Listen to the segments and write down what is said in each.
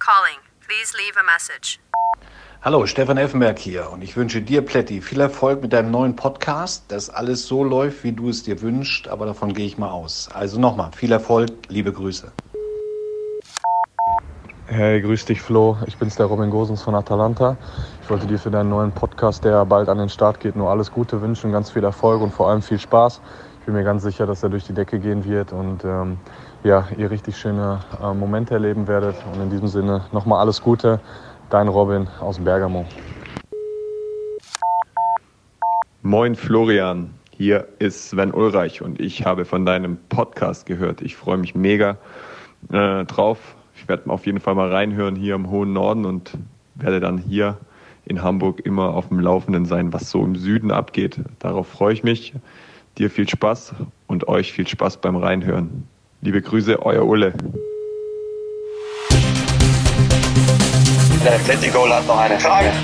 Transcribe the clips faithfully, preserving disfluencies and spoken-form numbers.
Calling. Please leave a message. Hallo, Stefan Effenberg hier und ich wünsche dir, Plätti, viel Erfolg mit deinem neuen Podcast, dass alles so läuft, wie du es dir wünschst, aber davon gehe ich mal aus. Also nochmal, viel Erfolg, liebe Grüße. Hey, grüß dich Flo, ich bin's, der Robin Gosens von Atalanta. Ich wollte dir für deinen neuen Podcast, der bald an den Start geht, nur alles Gute wünschen, ganz viel Erfolg und vor allem viel Spaß. Ich bin mir ganz sicher, dass er durch die Decke gehen wird und ähm, ja, ihr richtig schöne äh, Momente erleben werdet. Und in diesem Sinne nochmal alles Gute. Dein Robin aus Bergamo. Moin Florian, hier ist Sven Ulreich und ich habe von deinem Podcast gehört. Ich freue mich mega äh, drauf. Ich werde auf jeden Fall mal reinhören hier im hohen Norden und werde dann hier in Hamburg immer auf dem Laufenden sein, was so im Süden abgeht. Darauf freue ich mich. Dir viel Spaß und euch viel Spaß beim Reinhören. Liebe Grüße, euer Ulle. Der Plätti-Goal hat noch eine Frage.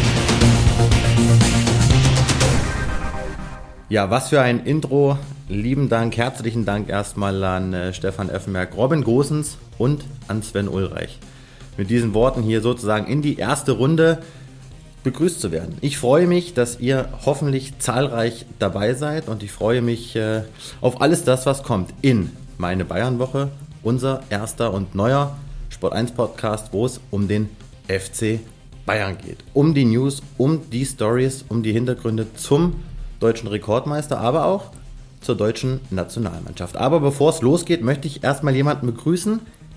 Ja, was für ein Intro. Lieben Dank, herzlichen Dank erstmal an äh, Stefan Effenberg, Robin Gosens und an Sven Ulreich. Mit diesen Worten hier sozusagen in die erste Runde begrüßt zu werden. Ich freue mich, dass ihr hoffentlich zahlreich dabei seid und ich freue mich äh, auf alles das, was kommt in meine Bayern-Woche, unser erster und neuer Sport eins Podcast, wo es um den F C Bayern geht. Um die News, um die Stories, um die Hintergründe zum deutschen Rekordmeister, aber auch zur deutschen Nationalmannschaft. Aber bevor es losgeht, möchte ich erstmal jemanden begrüßen,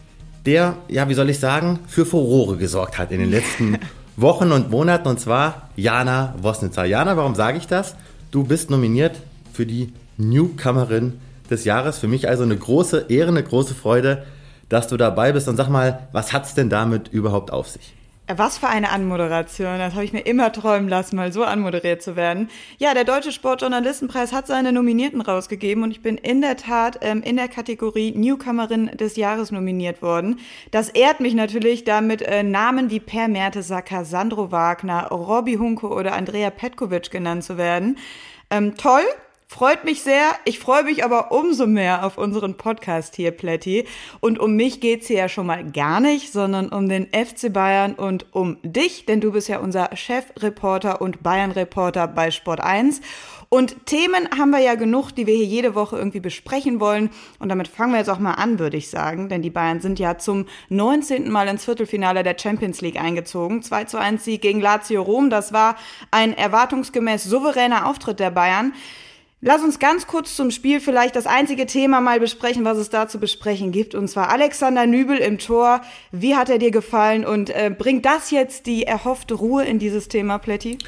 der, ja, wie soll ich sagen, für Furore gesorgt hat in den letzten Wochen und Monaten, und zwar Jana Wosnitzer. Jana, warum sage ich das? Du bist nominiert für die Newcomerin des Jahres. Für mich also eine große Ehre, eine große Freude, dass du dabei bist. Und sag mal, was hat es denn damit überhaupt auf sich? Was für eine Anmoderation, das habe ich mir immer träumen lassen, mal so anmoderiert zu werden. Ja, der Deutsche Sportjournalistenpreis hat seine Nominierten rausgegeben und ich bin in der Tat ähm, in der Kategorie Newcomerin des Jahres nominiert worden. Das ehrt mich natürlich, damit äh, Namen wie Per Mertesacker, Sandro Wagner, Robbie Hunke oder Andrea Petkovic genannt zu werden. Ähm, toll. Freut mich sehr. Ich freue mich aber umso mehr auf unseren Podcast hier, Plätti. Und um mich geht's hier ja schon mal gar nicht, sondern um den F C Bayern und um dich, denn du bist ja unser Chefreporter und Bayern-Reporter bei Sport eins. Und Themen haben wir ja genug, die wir hier jede Woche irgendwie besprechen wollen. Und damit fangen wir jetzt auch mal an, würde ich sagen. Denn die Bayern sind ja zum neunzehnten Mal ins Viertelfinale der Champions League eingezogen. zwei zu eins Sieg gegen Lazio Rom. Das war ein erwartungsgemäß souveräner Auftritt der Bayern. Lass uns ganz kurz zum Spiel vielleicht das einzige Thema mal besprechen, was es da zu besprechen gibt. Und zwar Alexander Nübel im Tor. Wie hat er dir gefallen? Und äh, bringt das jetzt die erhoffte Ruhe in dieses Thema, Plätti?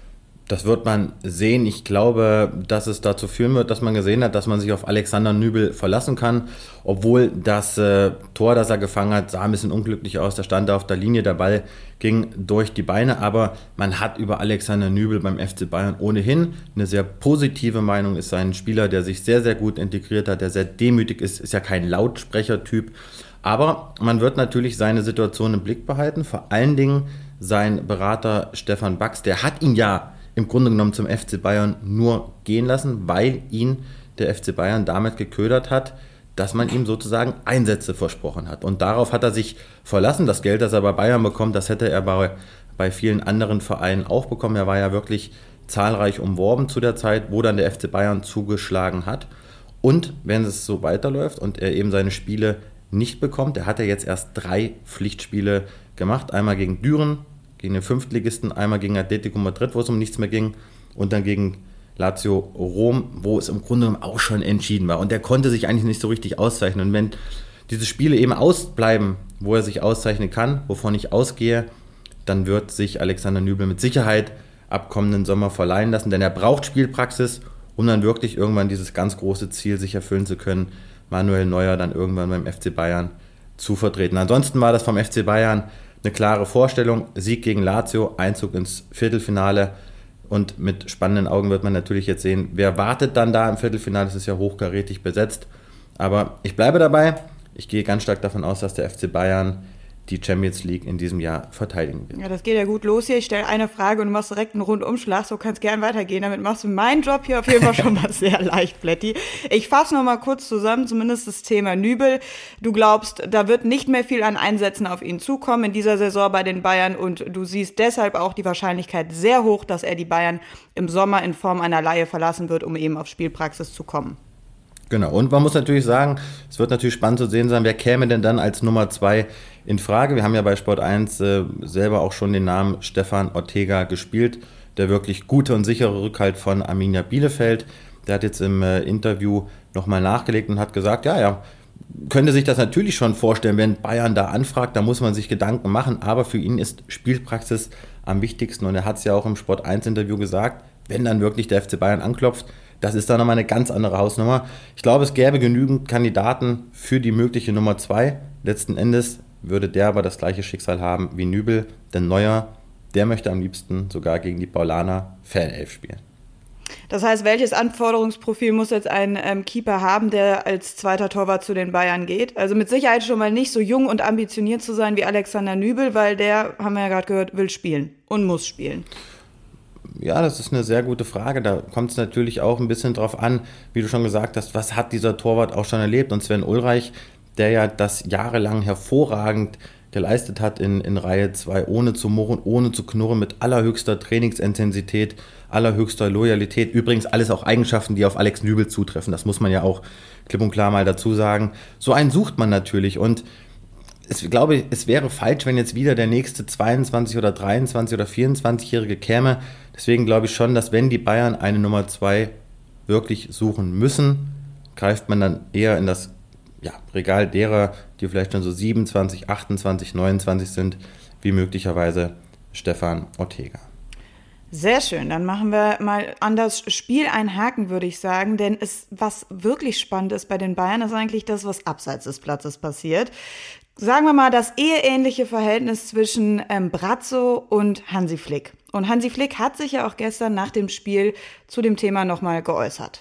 Das wird man sehen. Ich glaube, dass es dazu führen wird, dass man gesehen hat, dass man sich auf Alexander Nübel verlassen kann. Obwohl das äh, Tor, das er gefangen hat, sah ein bisschen unglücklich aus. Da stand er auf der Linie, der Ball ging durch die Beine. Aber man hat über Alexander Nübel beim F C Bayern ohnehin eine sehr positive Meinung. Ist ein Spieler, der sich sehr, sehr gut integriert hat, der sehr demütig ist. Ist ja kein Lautsprechertyp. Aber man wird natürlich seine Situation im Blick behalten. Vor allen Dingen sein Berater Stefan Bax, der hat ihn ja im Grunde genommen zum F C Bayern nur gehen lassen, weil ihn der F C Bayern damit geködert hat, dass man ihm sozusagen Einsätze versprochen hat. Und darauf hat er sich verlassen. Das Geld, das er bei Bayern bekommt, das hätte er bei, bei vielen anderen Vereinen auch bekommen. Er war ja wirklich zahlreich umworben zu der Zeit, wo dann der F C Bayern zugeschlagen hat. Und wenn es so weiterläuft und er eben seine Spiele nicht bekommt, er hat ja jetzt erst drei Pflichtspiele gemacht. Einmal gegen Düren, gegen den Fünftligisten, einmal gegen Atletico Madrid, wo es um nichts mehr ging, und dann gegen Lazio Rom, wo es im Grunde genommen auch schon entschieden war. Und der konnte sich eigentlich nicht so richtig auszeichnen. Und wenn diese Spiele eben ausbleiben, wo er sich auszeichnen kann, wovon ich ausgehe, dann wird sich Alexander Nübel mit Sicherheit ab kommenden Sommer verleihen lassen, denn er braucht Spielpraxis, um dann wirklich irgendwann dieses ganz große Ziel sich erfüllen zu können, Manuel Neuer dann irgendwann beim F C Bayern zu vertreten. Ansonsten war das vom F C Bayern eine klare Vorstellung. Sieg gegen Lazio, Einzug ins Viertelfinale, und mit spannenden Augen wird man natürlich jetzt sehen, wer wartet dann da im Viertelfinale. Das ist ja hochkarätig besetzt, aber ich bleibe dabei. Ich gehe ganz stark davon aus, dass der F C Bayern die Champions League in diesem Jahr verteidigen wird. Ja, das geht ja gut los hier. Ich stelle eine Frage und du machst direkt einen Rundumschlag. So kannst gern weitergehen. Damit machst du meinen Job hier auf jeden Fall schon mal sehr leicht, Plätti. Ich fasse noch mal kurz zusammen, zumindest das Thema Nübel. Du glaubst, da wird nicht mehr viel an Einsätzen auf ihn zukommen in dieser Saison bei den Bayern und du siehst deshalb auch die Wahrscheinlichkeit sehr hoch, dass er die Bayern im Sommer in Form einer Leihe verlassen wird, um eben auf Spielpraxis zu kommen. Genau, und man muss natürlich sagen, es wird natürlich spannend zu sehen sein, wer käme denn dann als Nummer zwei in Frage. Wir haben ja bei Sport eins äh, selber auch schon den Namen Stefan Ortega gespielt, der wirklich gute und sichere Rückhalt von Arminia Bielefeld. Der hat jetzt im äh, Interview nochmal nachgelegt und hat gesagt, ja, ja, könnte sich das natürlich schon vorstellen, wenn Bayern da anfragt, da muss man sich Gedanken machen, aber für ihn ist Spielpraxis am wichtigsten und er hat es ja auch im Sport eins Interview gesagt, wenn dann wirklich der F C Bayern anklopft, das ist dann nochmal eine ganz andere Hausnummer. Ich glaube, es gäbe genügend Kandidaten für die mögliche Nummer zwei. Letzten Endes würde der aber das gleiche Schicksal haben wie Nübel, denn Neuer, der möchte am liebsten sogar gegen die Paulaner Fanelf spielen. Das heißt, welches Anforderungsprofil muss jetzt ein ähm, Keeper haben, der als zweiter Torwart zu den Bayern geht? Also mit Sicherheit schon mal nicht so jung und ambitioniert zu sein wie Alexander Nübel, weil der, haben wir ja gerade gehört, will spielen und muss spielen. Ja, das ist eine sehr gute Frage. Da kommt es natürlich auch ein bisschen drauf an, wie du schon gesagt hast, was hat dieser Torwart auch schon erlebt? Und Sven Ulreich, der ja das jahrelang hervorragend geleistet hat in, in Reihe zwei, ohne zu murren, ohne zu knurren, mit allerhöchster Trainingsintensität, allerhöchster Loyalität. Übrigens alles auch Eigenschaften, die auf Alex Nübel zutreffen. Das muss man ja auch klipp und klar mal dazu sagen. So einen sucht man natürlich und ich glaube, es wäre falsch, wenn jetzt wieder der nächste zweiundzwanzig- oder dreiundzwanzig- oder vierundzwanzigjährige käme. Deswegen glaube ich schon, dass wenn die Bayern eine Nummer zwei wirklich suchen müssen, greift man dann eher in das ja, Regal derer, die vielleicht schon so siebenundzwanzig, achtundzwanzig, neunundzwanzig sind, wie möglicherweise Stefan Ortega. Sehr schön, dann machen wir mal an das Spiel einen Haken, würde ich sagen, denn es, was wirklich spannend ist bei den Bayern, ist eigentlich das, was abseits des Platzes passiert. Sagen wir mal, das eheähnliche Verhältnis zwischen ähm, Brazzo und Hansi Flick. Und Hansi Flick hat sich ja auch gestern nach dem Spiel zu dem Thema nochmal geäußert.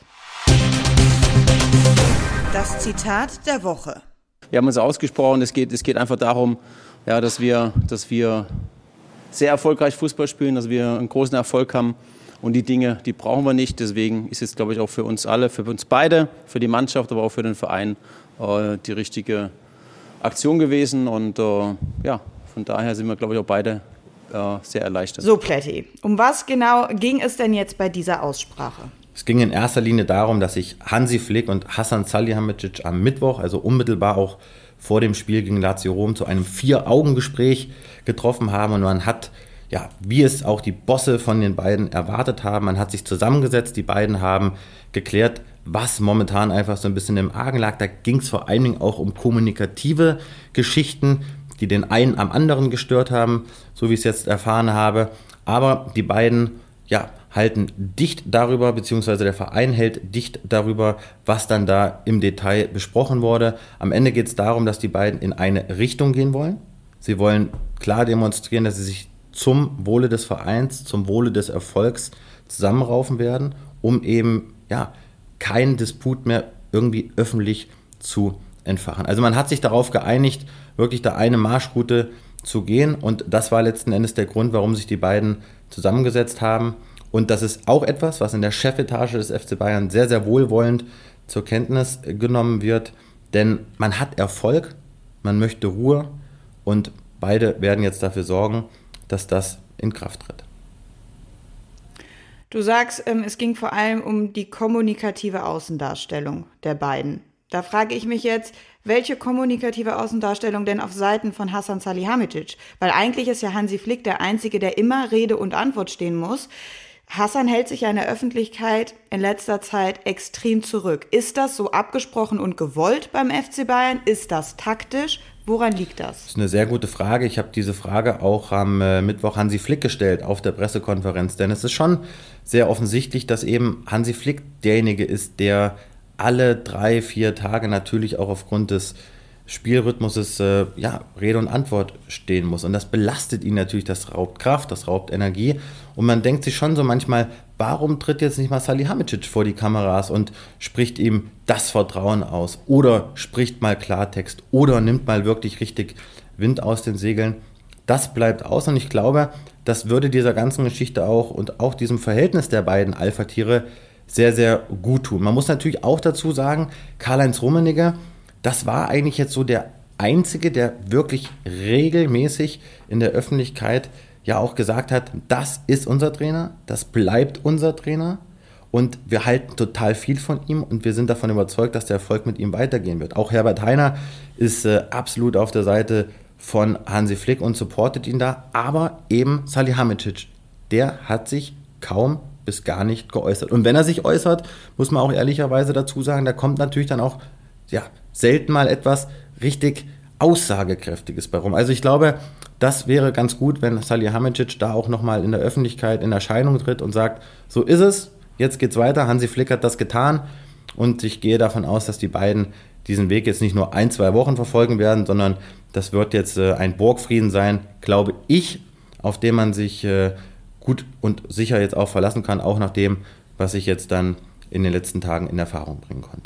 Das Zitat der Woche. Wir haben uns ausgesprochen, es geht, es geht einfach darum, ja, dass wir, dass wir sehr erfolgreich Fußball spielen, dass wir einen großen Erfolg haben. Und die Dinge, die brauchen wir nicht. Deswegen ist es, glaube ich, auch für uns alle, für uns beide, für die Mannschaft, aber auch für den Verein äh, die richtige Aktion gewesen. Und äh, ja, von daher sind wir, glaube ich, auch beide äh, sehr erleichtert. So, Plätti, um was genau ging es denn jetzt bei dieser Aussprache? Es ging in erster Linie darum, dass sich Hansi Flick und Hasan Salihamidzic am Mittwoch, also unmittelbar auch vor dem Spiel gegen Lazio Rom, zu einem Vier-Augen-Gespräch getroffen haben. Und man hat, ja, wie es auch die Bosse von den beiden erwartet haben, man hat sich zusammengesetzt, die beiden haben geklärt, was momentan einfach so ein bisschen im Argen lag. Da ging es vor allen Dingen auch um kommunikative Geschichten, die den einen am anderen gestört haben, so wie ich es jetzt erfahren habe. Aber die beiden, ja, halten dicht darüber, beziehungsweise der Verein hält dicht darüber, was dann da im Detail besprochen wurde. Am Ende geht es darum, dass die beiden in eine Richtung gehen wollen. Sie wollen klar demonstrieren, dass sie sich zum Wohle des Vereins, zum Wohle des Erfolgs zusammenraufen werden, um eben ja keinen Disput mehr irgendwie öffentlich zu entfachen. Also man hat sich darauf geeinigt, wirklich da eine Marschroute zu gehen und das war letzten Endes der Grund, warum sich die beiden zusammengesetzt haben. Und das ist auch etwas, was in der Chefetage des F C Bayern sehr, sehr wohlwollend zur Kenntnis genommen wird. Denn man hat Erfolg, man möchte Ruhe und beide werden jetzt dafür sorgen, dass das in Kraft tritt. Du sagst, es ging vor allem um die kommunikative Außendarstellung der beiden. Da frage ich mich jetzt, welche kommunikative Außendarstellung denn auf Seiten von Hasan Salihamidzic? Weil eigentlich ist ja Hansi Flick der Einzige, der immer Rede und Antwort stehen muss. Hasan hält sich ja in der Öffentlichkeit in letzter Zeit extrem zurück. Ist das so abgesprochen und gewollt beim F C Bayern? Ist das taktisch? Woran liegt das? Das ist eine sehr gute Frage. Ich habe diese Frage auch am äh, Mittwoch Hansi Flick gestellt auf der Pressekonferenz. Denn es ist schon sehr offensichtlich, dass eben Hansi Flick derjenige ist, der alle drei, vier Tage natürlich auch aufgrund des Spielrhythmus äh, ja, Rede und Antwort stehen muss. Und das belastet ihn natürlich, das raubt Kraft, das raubt Energie. Und man denkt sich schon so manchmal, warum tritt jetzt nicht mal Salihamidzic vor die Kameras und spricht ihm das Vertrauen aus? Oder spricht mal Klartext oder nimmt mal wirklich richtig Wind aus den Segeln. Das bleibt aus und ich glaube, das würde dieser ganzen Geschichte auch und auch diesem Verhältnis der beiden Alpha-Tiere sehr, sehr gut tun. Man muss natürlich auch dazu sagen, Karl-Heinz Rummenigge, das war eigentlich jetzt so der Einzige, der wirklich regelmäßig in der Öffentlichkeit ja auch gesagt hat, das ist unser Trainer, das bleibt unser Trainer und wir halten total viel von ihm und wir sind davon überzeugt, dass der Erfolg mit ihm weitergehen wird. Auch Herbert Hainer ist äh, absolut auf der Seite von Hansi Flick und supportet ihn da, aber eben Salihamidzic, der hat sich kaum bis gar nicht geäußert. Und wenn er sich äußert, muss man auch ehrlicherweise dazu sagen, da kommt natürlich dann auch ja, selten mal etwas richtig Aussagekräftiges bei rum. Also ich glaube, das wäre ganz gut, wenn Salihamidzic da auch nochmal in der Öffentlichkeit in Erscheinung tritt und sagt, so ist es, jetzt geht's weiter, Hansi Flick hat das getan und ich gehe davon aus, dass die beiden diesen Weg jetzt nicht nur ein, zwei Wochen verfolgen werden, sondern das wird jetzt äh, ein Burgfrieden sein, glaube ich, auf den man sich äh, gut und sicher jetzt auch verlassen kann, auch nach dem, was ich jetzt dann in den letzten Tagen in Erfahrung bringen konnte.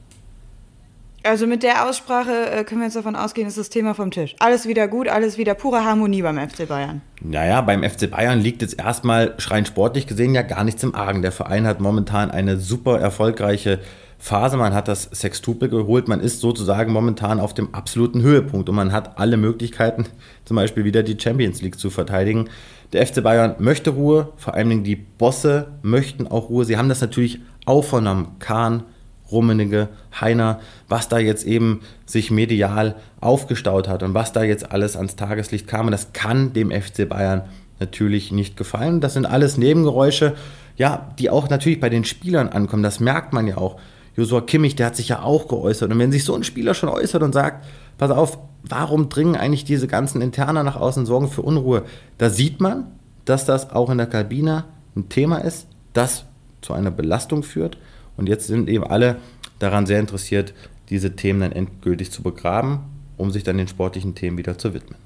Also mit der Aussprache äh, können wir jetzt davon ausgehen, ist das Thema vom Tisch. Alles wieder gut, alles wieder pure Harmonie beim F C Bayern. Naja, beim F C Bayern liegt jetzt erstmal rein sportlich gesehen ja gar nichts im Argen. Der Verein hat momentan eine super erfolgreiche Phase. Man hat das Sextuple geholt. Man ist sozusagen momentan auf dem absoluten Höhepunkt und man hat alle Möglichkeiten, zum Beispiel wieder die Champions League zu verteidigen. Der F C Bayern möchte Ruhe, vor allem die Bosse möchten auch Ruhe. Sie haben das natürlich auch vernommen. Kahn, Rummenigge, Hainer, was da jetzt eben sich medial aufgestaut hat und was da jetzt alles ans Tageslicht kam. Und das kann dem F C Bayern natürlich nicht gefallen. Das sind alles Nebengeräusche, ja, die auch natürlich bei den Spielern ankommen. Das merkt man ja auch. Joshua Kimmich, der hat sich ja auch geäußert. Und wenn sich so ein Spieler schon äußert und sagt, pass auf, warum dringen eigentlich diese ganzen Interner nach außen, sorgen für Unruhe? Da sieht man, dass das auch in der Kabine ein Thema ist, das zu einer Belastung führt. Und jetzt sind eben alle daran sehr interessiert, diese Themen dann endgültig zu begraben, um sich dann den sportlichen Themen wieder zu widmen.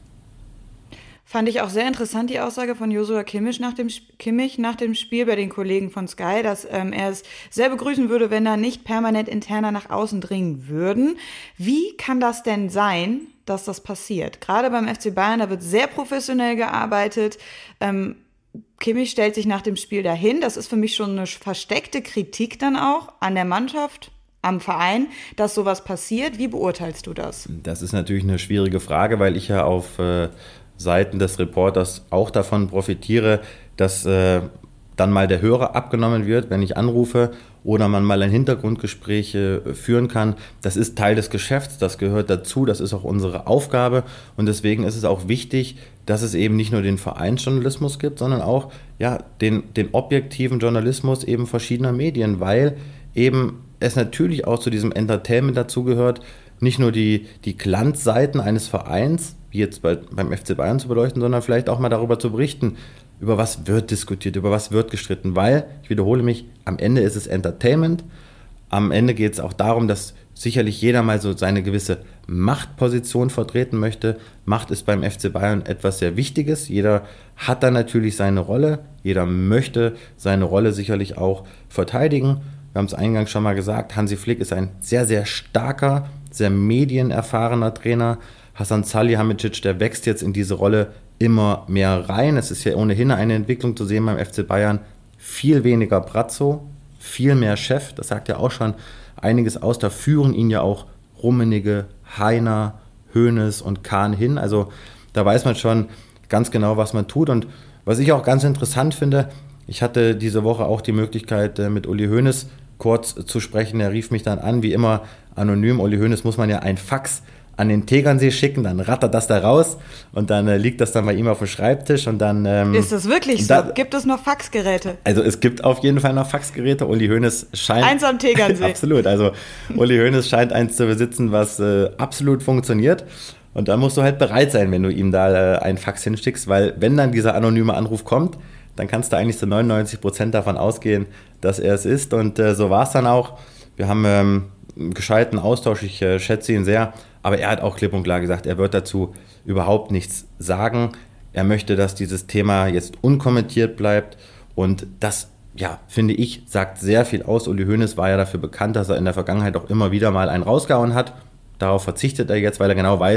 Fand ich auch sehr interessant, die Aussage von Joshua Kimmich nach dem, Kimmich nach dem Spiel bei den Kollegen von Sky, dass ähm, er es sehr begrüßen würde, wenn da nicht permanent Interner nach außen dringen würden. Wie kann das denn sein, dass das passiert? Gerade beim F C Bayern, da wird sehr professionell gearbeitet. Ähm, Kimmich stellt sich nach dem Spiel dahin. Das ist für mich schon eine versteckte Kritik dann auch an der Mannschaft, am Verein, dass sowas passiert. Wie beurteilst du das? Das ist natürlich eine schwierige Frage, weil ich ja auf äh, Seiten des Reporters auch davon profitiere, dass äh, dann mal der Hörer abgenommen wird, wenn ich anrufe oder man mal ein Hintergrundgespräch äh, führen kann. Das ist Teil des Geschäfts, das gehört dazu, das ist auch unsere Aufgabe und deswegen ist es auch wichtig, dass es eben nicht nur den Vereinsjournalismus gibt, sondern auch ja, den, den objektiven Journalismus eben verschiedener Medien, weil eben es natürlich auch zu diesem Entertainment dazugehört, nicht nur die, die Glanzseiten eines Vereins, wie jetzt bei, beim F C Bayern zu beleuchten, sondern vielleicht auch mal darüber zu berichten, über was wird diskutiert, über was wird gestritten, weil, ich wiederhole mich, am Ende ist es Entertainment, am Ende geht es auch darum, dass sicherlich jeder mal so seine gewisse Machtposition vertreten möchte. Macht ist beim F C Bayern etwas sehr Wichtiges, jeder hat da natürlich seine Rolle, jeder möchte seine Rolle sicherlich auch verteidigen. Wir haben es eingangs schon mal gesagt, Hansi Flick ist ein sehr, sehr starker, sehr medienerfahrener Trainer. Hasan Salihamidzic, der wächst jetzt in diese Rolle immer mehr rein. Es ist ja ohnehin eine Entwicklung zu sehen beim F C Bayern. Viel weniger Brazzo, viel mehr Chef. Das sagt ja auch schon einiges aus. Da führen ihn ja auch Rummenigge, Hainer, Hoeneß und Kahn hin. Also da weiß man schon ganz genau, was man tut. Und was ich auch ganz interessant finde, ich hatte diese Woche auch die Möglichkeit, mit Uli Hoeneß kurz zu sprechen. Er rief mich dann an, wie immer anonym. Uli Hoeneß muss man ja ein Fax an den Tegernsee schicken, dann rattert das da raus und dann äh, liegt das dann bei ihm auf dem Schreibtisch und dann... Ähm, ist das wirklich so? Da, gibt es noch Faxgeräte? Also es gibt auf jeden Fall noch Faxgeräte. Uli Hoeneß scheint... Eins am Tegernsee. Absolut, also Uli Hoeneß scheint eins zu besitzen, was äh, absolut funktioniert. Und da musst du halt bereit sein, wenn du ihm da äh, einen Fax hinschickst, weil wenn dann dieser anonyme Anruf kommt, dann kannst du eigentlich zu neunundneunzig Prozent davon ausgehen, dass er es ist. Und äh, so war es dann auch. Wir haben ähm, einen gescheiten Austausch, ich äh, schätze ihn sehr. Aber er hat auch klipp und klar gesagt, er wird dazu überhaupt nichts sagen. Er möchte, dass dieses Thema jetzt unkommentiert bleibt. Und das, ja, finde ich, sagt sehr viel aus. Uli Hoeneß war ja dafür bekannt, dass er in der Vergangenheit auch immer wieder mal einen rausgehauen hat. Darauf verzichtet er jetzt, weil er genau weiß,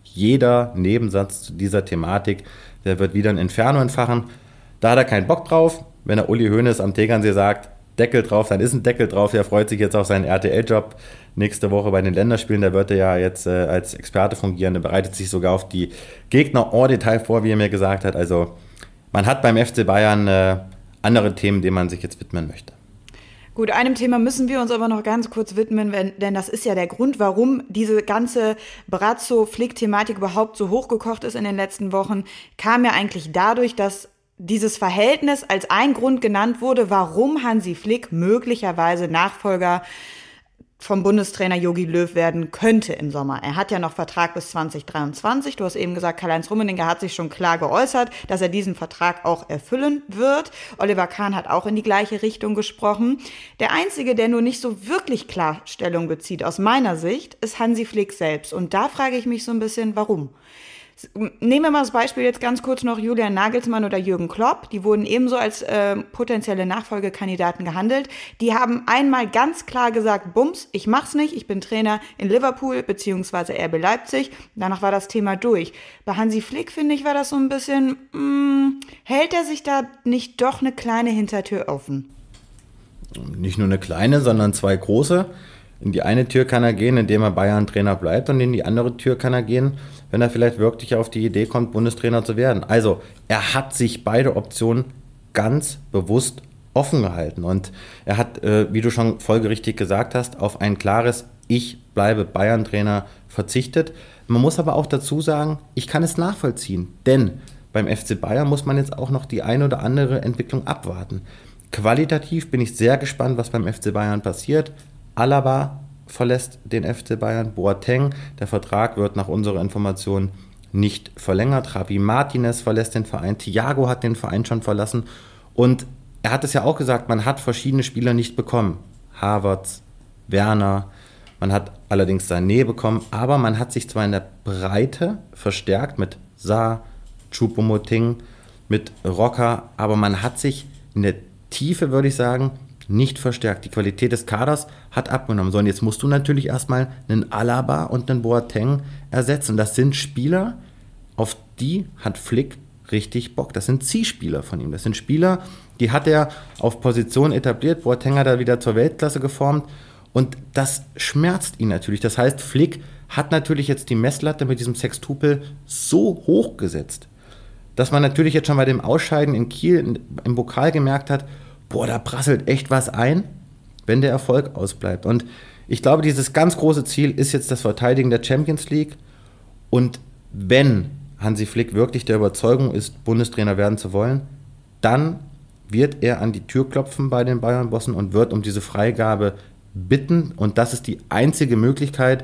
jeder Nebensatz zu dieser Thematik, der wird wieder ein Inferno entfachen. Da hat er keinen Bock drauf. Wenn er Uli Hoeneß am Tegernsee sagt, Deckel drauf, dann ist ein Deckel drauf. Er freut sich jetzt auf seinen R T L-Job nächste Woche bei den Länderspielen. Da wird er ja jetzt äh, als Experte fungieren. Er bereitet sich sogar auf die Gegner en Detail vor, wie er mir gesagt hat. Also man hat beim F C Bayern äh, andere Themen, denen man sich jetzt widmen möchte. Gut, einem Thema müssen wir uns aber noch ganz kurz widmen, wenn, denn das ist ja der Grund, warum diese ganze Brazzo-Flick-Thematik überhaupt so hochgekocht ist in den letzten Wochen, kam ja eigentlich dadurch, dass dieses Verhältnis als ein Grund genannt wurde, warum Hansi Flick möglicherweise Nachfolger vom Bundestrainer Jogi Löw werden könnte im Sommer. Er hat ja noch Vertrag bis zwanzig dreiundzwanzig. Du hast eben gesagt, Karl-Heinz Rummenigge hat sich schon klar geäußert, dass er diesen Vertrag auch erfüllen wird. Oliver Kahn hat auch in die gleiche Richtung gesprochen. Der Einzige, der nur nicht so wirklich klar Stellung bezieht, aus meiner Sicht, ist Hansi Flick selbst. Und da frage ich mich so ein bisschen, warum? Nehmen wir mal das Beispiel jetzt ganz kurz noch Julian Nagelsmann oder Jürgen Klopp. Die wurden ebenso als äh, potenzielle Nachfolgekandidaten gehandelt. Die haben einmal ganz klar gesagt, Bums, ich mach's nicht, ich bin Trainer in Liverpool bzw. R B Leipzig. Danach war das Thema durch. Bei Hansi Flick, finde ich, war das so ein bisschen, mh, hält er sich da nicht doch eine kleine Hintertür offen? Nicht nur eine kleine, sondern zwei große. In die eine Tür kann er gehen, indem er Bayern-Trainer bleibt, und in die andere Tür kann er gehen, wenn er vielleicht wirklich auf die Idee kommt, Bundestrainer zu werden. Also er hat sich beide Optionen ganz bewusst offen gehalten, und er hat, äh, wie du schon folgerichtig gesagt hast, auf ein klares Ich bleibe Bayern-Trainer verzichtet. Man muss aber auch dazu sagen, ich kann es nachvollziehen, denn beim F C Bayern muss man jetzt auch noch die eine oder andere Entwicklung abwarten. Qualitativ bin ich sehr gespannt, was beim F C Bayern passiert. Alaba verlässt den F C Bayern, Boateng, der Vertrag wird nach unserer Information nicht verlängert, Javi Martinez verlässt den Verein, Thiago hat den Verein schon verlassen, und er hat es ja auch gesagt, man hat verschiedene Spieler nicht bekommen, Havertz, Werner, man hat allerdings Sané bekommen, aber man hat sich zwar in der Breite verstärkt mit Sarr, Choupo-Moting, mit Rocker, aber man hat sich in der Tiefe, würde ich sagen, nicht verstärkt. Die Qualität des Kaders hat abgenommen. So, und jetzt musst du natürlich erstmal einen Alaba und einen Boateng ersetzen. Das sind Spieler, auf die hat Flick richtig Bock. Das sind Zielspieler von ihm. Das sind Spieler, die hat er auf Position etabliert. Boateng hat er wieder zur Weltklasse geformt. Und das schmerzt ihn natürlich. Das heißt, Flick hat natürlich jetzt die Messlatte mit diesem Sextupel so hoch gesetzt, dass man natürlich jetzt schon bei dem Ausscheiden in Kiel im Pokal gemerkt hat, boah, da prasselt echt was ein, wenn der Erfolg ausbleibt. Und ich glaube, dieses ganz große Ziel ist jetzt das Verteidigen der Champions League. Und wenn Hansi Flick wirklich der Überzeugung ist, Bundestrainer werden zu wollen, dann wird er an die Tür klopfen bei den Bayern-Bossen und wird um diese Freigabe bitten. Und das ist die einzige Möglichkeit,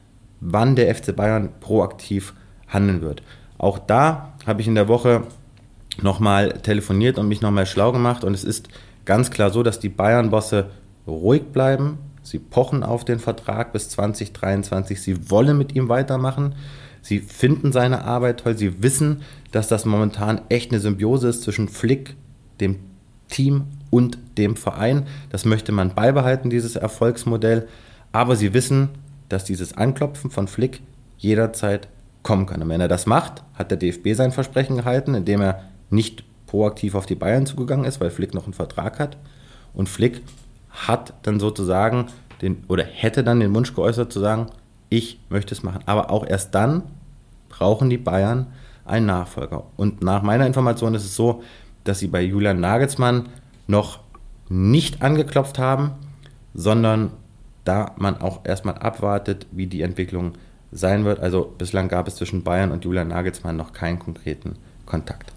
wann der F C Bayern proaktiv handeln wird. Auch da habe ich in der Woche nochmal telefoniert und mich nochmal schlau gemacht, und es ist ganz klar so, dass die Bayern-Bosse ruhig bleiben. Sie pochen auf den Vertrag bis zwanzig dreiundzwanzig. Sie wollen mit ihm weitermachen. Sie finden seine Arbeit toll. Sie wissen, dass das momentan echt eine Symbiose ist zwischen Flick, dem Team und dem Verein. Das möchte man beibehalten, dieses Erfolgsmodell. Aber sie wissen, dass dieses Anklopfen von Flick jederzeit kommen kann. Und wenn er das macht, hat der D F B sein Versprechen gehalten, indem er nicht proaktiv auf die Bayern zugegangen ist, weil Flick noch einen Vertrag hat. Und Flick hat dann sozusagen den, oder hätte dann den Wunsch geäußert zu sagen, ich möchte es machen. Aber auch erst dann brauchen die Bayern einen Nachfolger. Und nach meiner Information ist es so, dass sie bei Julian Nagelsmann noch nicht angeklopft haben, sondern da man auch erstmal abwartet, wie die Entwicklung sein wird. Also bislang gab es zwischen Bayern und Julian Nagelsmann noch keinen konkreten Kontakt.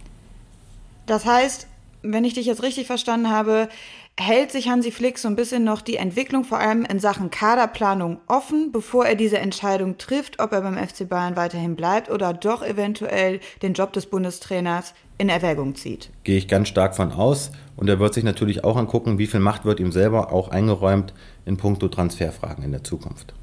Das heißt, wenn ich dich jetzt richtig verstanden habe, hält sich Hansi Flick so ein bisschen noch die Entwicklung vor allem in Sachen Kaderplanung offen, bevor er diese Entscheidung trifft, ob er beim F C Bayern weiterhin bleibt oder doch eventuell den Job des Bundestrainers in Erwägung zieht. Gehe ich ganz stark von aus, und er wird sich natürlich auch angucken, wie viel Macht wird ihm selber auch eingeräumt in puncto Transferfragen in der Zukunft.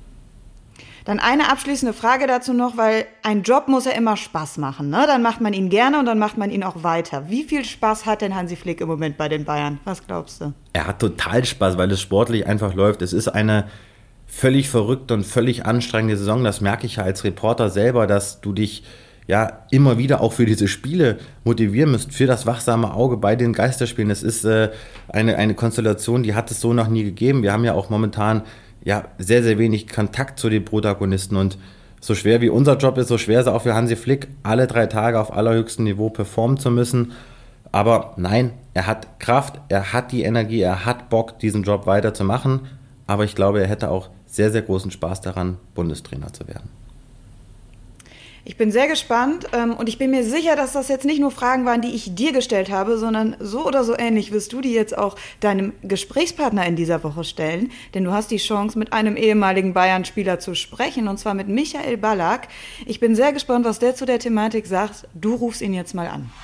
Dann eine abschließende Frage dazu noch, weil ein Job muss ja immer Spaß machen, ne? Dann macht man ihn gerne und dann macht man ihn auch weiter. Wie viel Spaß hat denn Hansi Flick im Moment bei den Bayern? Was glaubst du? Er hat total Spaß, weil es sportlich einfach läuft. Es ist eine völlig verrückte und völlig anstrengende Saison. Das merke ich ja als Reporter selber, dass du dich ja immer wieder auch für diese Spiele motivieren müsst, für das wachsame Auge bei den Geisterspielen. Das ist äh, eine, eine Konstellation, die hat es so noch nie gegeben. Wir haben ja auch momentan ja sehr, sehr wenig Kontakt zu den Protagonisten und so schwer wie unser Job ist, so schwer ist es auch für Hansi Flick, alle drei Tage auf allerhöchstem Niveau performen zu müssen. Aber nein, er hat Kraft, er hat die Energie, er hat Bock, diesen Job weiterzumachen. Aber ich glaube, er hätte auch sehr, sehr großen Spaß daran, Bundestrainer zu werden. Ich bin sehr gespannt ähm, und ich bin mir sicher, dass das jetzt nicht nur Fragen waren, die ich dir gestellt habe, sondern so oder so ähnlich wirst du die jetzt auch deinem Gesprächspartner in dieser Woche stellen. Denn du hast die Chance, mit einem ehemaligen Bayern-Spieler zu sprechen, und zwar mit Michael Ballack. Ich bin sehr gespannt, was der zu der Thematik sagt. Du rufst ihn jetzt mal an.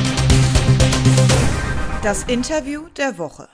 Das Interview der Woche.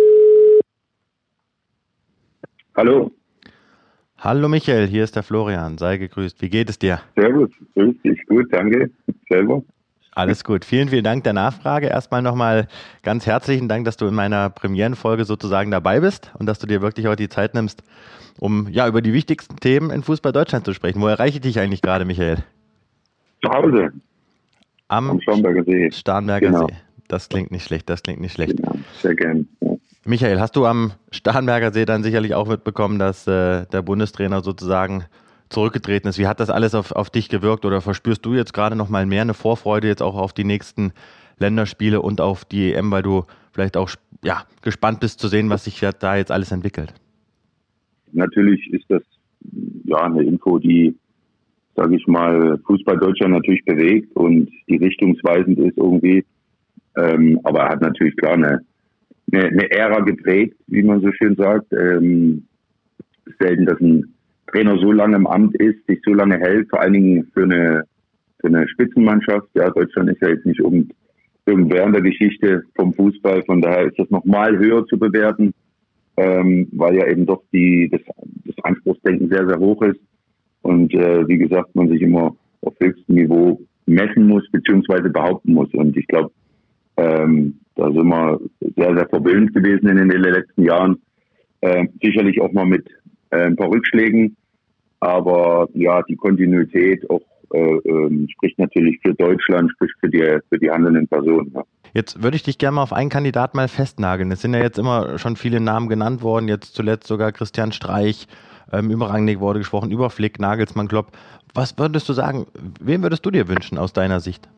Hallo. Hallo Michael, hier ist der Florian, sei gegrüßt. Wie geht es dir? Servus, grüß dich, gut, danke. Selber? Alles gut, vielen, vielen Dank der Nachfrage. Erstmal nochmal ganz herzlichen Dank, dass du in meiner Premierenfolge sozusagen dabei bist und dass du dir wirklich auch die Zeit nimmst, um ja über die wichtigsten Themen in Fußball Deutschland zu sprechen. Wo erreiche ich dich eigentlich gerade, Michael? Zu Hause. Am, Am Starnberger See. Starnberger Genau. See. Das klingt nicht schlecht, das klingt nicht schlecht. Genau, sehr gern. Ja. Michael, hast du am Starnberger See dann sicherlich auch mitbekommen, dass äh, der Bundestrainer sozusagen zurückgetreten ist? Wie hat das alles auf, auf dich gewirkt oder verspürst du jetzt gerade noch mal mehr eine Vorfreude jetzt auch auf die nächsten Länderspiele und auf die E M, weil du vielleicht auch ja, gespannt bist zu sehen, was sich ja da jetzt alles entwickelt? Natürlich ist das ja eine Info, die, sage ich mal, Fußball Deutschland natürlich bewegt und die richtungsweisend ist irgendwie. Ähm, aber er hat natürlich klar eine Eine, eine Ära geprägt, wie man so schön sagt. Ähm, selten, dass ein Trainer so lange im Amt ist, sich so lange hält, vor allen Dingen für eine, für eine Spitzenmannschaft. Ja, Deutschland ist ja jetzt nicht irgend, irgendwer in der Geschichte vom Fußball, von daher ist das nochmal höher zu bewerten, ähm, weil ja eben doch die, das, das Anspruchsdenken sehr, sehr hoch ist und äh, wie gesagt, man sich immer auf höchstem Niveau messen muss, beziehungsweise behaupten muss. Und ich glaube, ähm, da sind wir sehr, sehr verbildend gewesen in den letzten Jahren. Äh, sicherlich auch mal mit äh, ein paar Rückschlägen. Aber ja, die Kontinuität auch äh, äh, spricht natürlich für Deutschland, spricht für die, für die handelnden Personen. Ja. Jetzt würde ich dich gerne mal auf einen Kandidat mal festnageln. Es sind ja jetzt immer schon viele Namen genannt worden, jetzt zuletzt sogar Christian Streich, ähm, über Rangnick wurde gesprochen, über Flick, Nagelsmann, Klopp. Was würdest du sagen, wen würdest du dir wünschen aus deiner Sicht?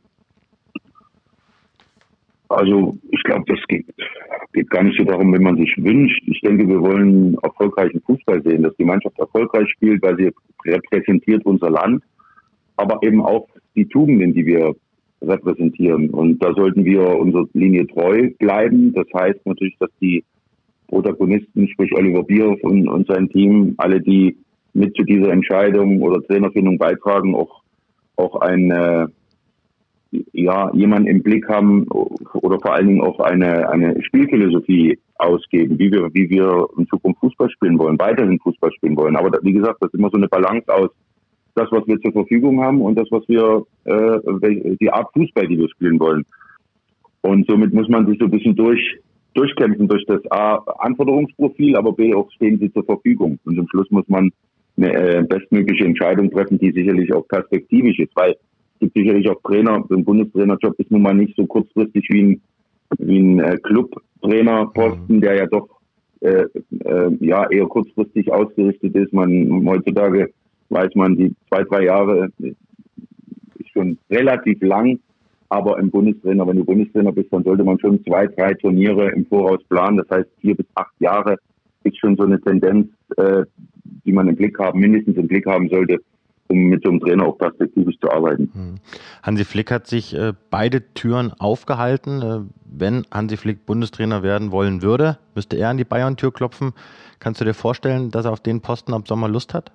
Also ich glaube, das geht, geht gar nicht so darum, wenn man sich wünscht. Ich denke, wir wollen erfolgreichen Fußball sehen, dass die Mannschaft erfolgreich spielt, weil sie repräsentiert unser Land, aber eben auch die Tugenden, die wir repräsentieren. Und da sollten wir unserer Linie treu bleiben. Das heißt natürlich, dass die Protagonisten, sprich Oliver Bierhoff und, und sein Team, alle, die mit zu dieser Entscheidung oder Trainerfindung beitragen, auch, auch ein äh, ja, jemanden im Blick haben oder vor allen Dingen auch eine, eine Spielphilosophie ausgeben, wie wir, wie wir in Zukunft Fußball spielen wollen, weiterhin Fußball spielen wollen. Aber da, wie gesagt, das ist immer so eine Balance aus das, was wir zur Verfügung haben und das, was wir, äh, die Art Fußball, die wir spielen wollen. Und somit muss man sich so ein bisschen durch, durchkämpfen durch das A, Anforderungsprofil, aber B, auch stehen sie zur Verfügung. Und am Schluss muss man eine äh, bestmögliche Entscheidung treffen, die sicherlich auch perspektivisch ist, weil es gibt sicherlich auch Trainer, so ein Bundestrainerjob ist nun mal nicht so kurzfristig wie ein, wie ein äh, Clubtrainerposten, der ja doch äh, äh, ja eher kurzfristig ausgerichtet ist. Man heutzutage weiß man, die zwei, drei Jahre ist schon relativ lang, aber im Bundestrainer, wenn du Bundestrainer bist, dann sollte man schon zwei, drei Turniere im Voraus planen. Das heißt, vier bis acht Jahre ist schon so eine Tendenz, äh, die man im Blick haben, mindestens im Blick haben sollte, um mit so einem Trainer auch perspektivisch zu arbeiten. Hansi Flick hat sich äh, beide Türen aufgehalten. Äh, wenn Hansi Flick Bundestrainer werden wollen würde, müsste er an die Bayern-Tür klopfen. Kannst du dir vorstellen, dass er auf den Posten ab Sommer Lust hat?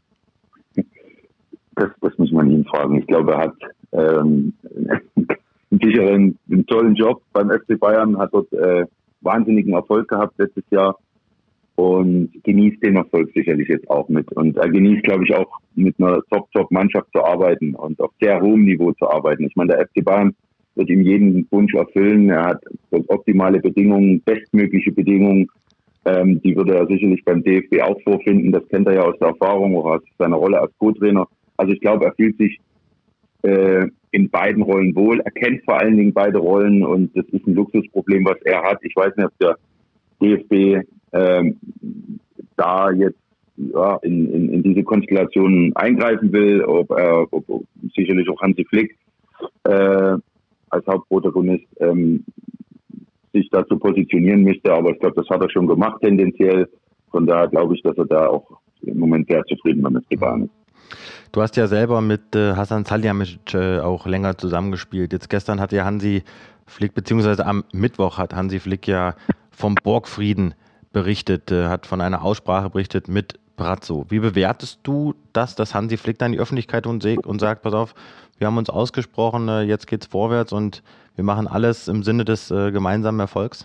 Das, das muss man ihn fragen. Ich glaube, er hat ähm, einen sicheren, einen tollen Job beim F C Bayern, hat dort äh, wahnsinnigen Erfolg gehabt letztes Jahr und genießt den Erfolg sicherlich jetzt auch mit. Und er genießt, glaube ich, auch mit einer Top-Top-Mannschaft zu arbeiten und auf sehr hohem Niveau zu arbeiten. Ich meine, der F C Bayern wird ihm jeden Wunsch erfüllen. Er hat optimale Bedingungen, bestmögliche Bedingungen. Ähm, die würde er sicherlich beim D F B auch vorfinden. Das kennt er ja aus der Erfahrung oder aus seiner Rolle als Co-Trainer. Also ich glaube, er fühlt sich äh, in beiden Rollen wohl. Er kennt vor allen Dingen beide Rollen und das ist ein Luxusproblem, was er hat. Ich weiß nicht, ob der D F B ähm, da jetzt ja, in, in, in diese Konstellation eingreifen will, ob er ob, ob, sicherlich auch Hansi Flick äh, als Hauptprotagonist ähm, sich dazu positionieren müsste, aber ich glaube, das hat er schon gemacht tendenziell. Von daher glaube ich, dass er da auch im Moment sehr zufrieden beim F C Bayern ist. Du hast ja selber mit äh, Hasan Salihamidzic äh, auch länger zusammengespielt. Jetzt gestern hat ja Hansi Flick, beziehungsweise am Mittwoch hat Hansi Flick ja vom Borgfrieden berichtet, äh, hat von einer Aussprache berichtet mit Brazzo. Wie bewertest du das, dass Hansi Flick da in die Öffentlichkeit und, und sagt, pass auf, wir haben uns ausgesprochen, äh, jetzt geht's vorwärts und wir machen alles im Sinne des äh, gemeinsamen Erfolgs?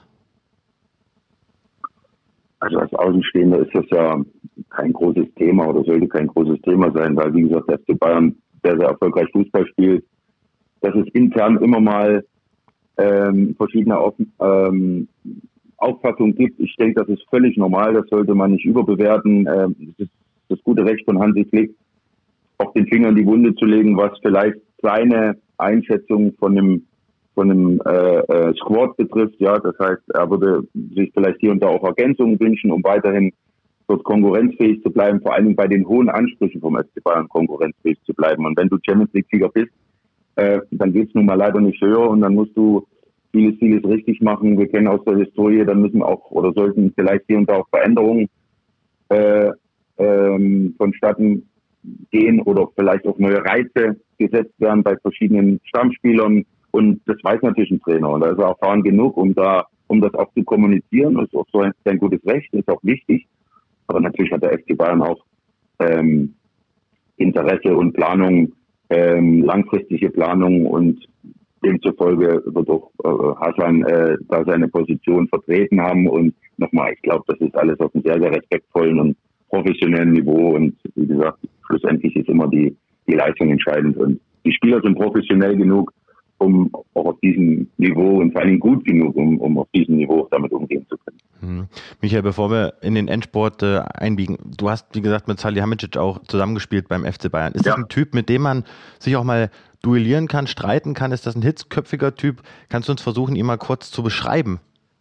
Also als Außenstehender ist das ja kein großes Thema oder sollte kein großes Thema sein, weil wie gesagt, der F C Bayern sehr, sehr erfolgreich Fußball spielt. Dass es intern immer mal ähm, verschiedene Auf, ähm, Auffassungen gibt. Ich denke, das ist völlig normal, das sollte man nicht überbewerten. Ähm, das ist das gute Recht von Hansi Flick, auch den Finger in die Wunde zu legen, was vielleicht seine Einschätzung von dem von einem äh, äh, Squad betrifft. Ja, das heißt, er würde sich vielleicht hier und da auch Ergänzungen wünschen, um weiterhin dort konkurrenzfähig zu bleiben, vor allen Dingen bei den hohen Ansprüchen vom F C Bayern konkurrenzfähig zu bleiben. Und wenn du Champions League-Sieger bist, äh, dann geht's nun mal leider nicht höher und dann musst du vieles, vieles richtig machen. Wir kennen aus der Historie, dann müssen auch oder sollten vielleicht hier und da auch Veränderungen äh, ähm, vonstatten gehen oder vielleicht auch neue Reize gesetzt werden bei verschiedenen Stammspielern. Und das weiß natürlich ein Trainer und da ist er erfahren genug, um da, um das auch zu kommunizieren. Das ist auch so ein, ein gutes Recht, ist auch wichtig. Aber natürlich hat der F C Bayern auch ähm, Interesse und Planung, ähm, langfristige Planung und demzufolge wird auch äh, Hasan äh, da seine Position vertreten haben. Und nochmal, ich glaube, das ist alles auf einem sehr, sehr respektvollen und professionellen Niveau. Und wie gesagt, schlussendlich ist immer die, die Leistung entscheidend. Und die Spieler sind professionell genug, um auch auf diesem Niveau und vor allem gut genug, um, um auf diesem Niveau damit umgehen zu können. Hm. Michael, bevor wir in den Endsport äh, einbiegen, du hast, wie gesagt, mit Salihamidzic auch zusammengespielt beim F C Bayern. Ist ja. das ein Typ, mit dem man sich auch mal duellieren kann, streiten kann? Ist das ein hitzköpfiger Typ? Kannst du uns versuchen, ihn mal kurz zu beschreiben?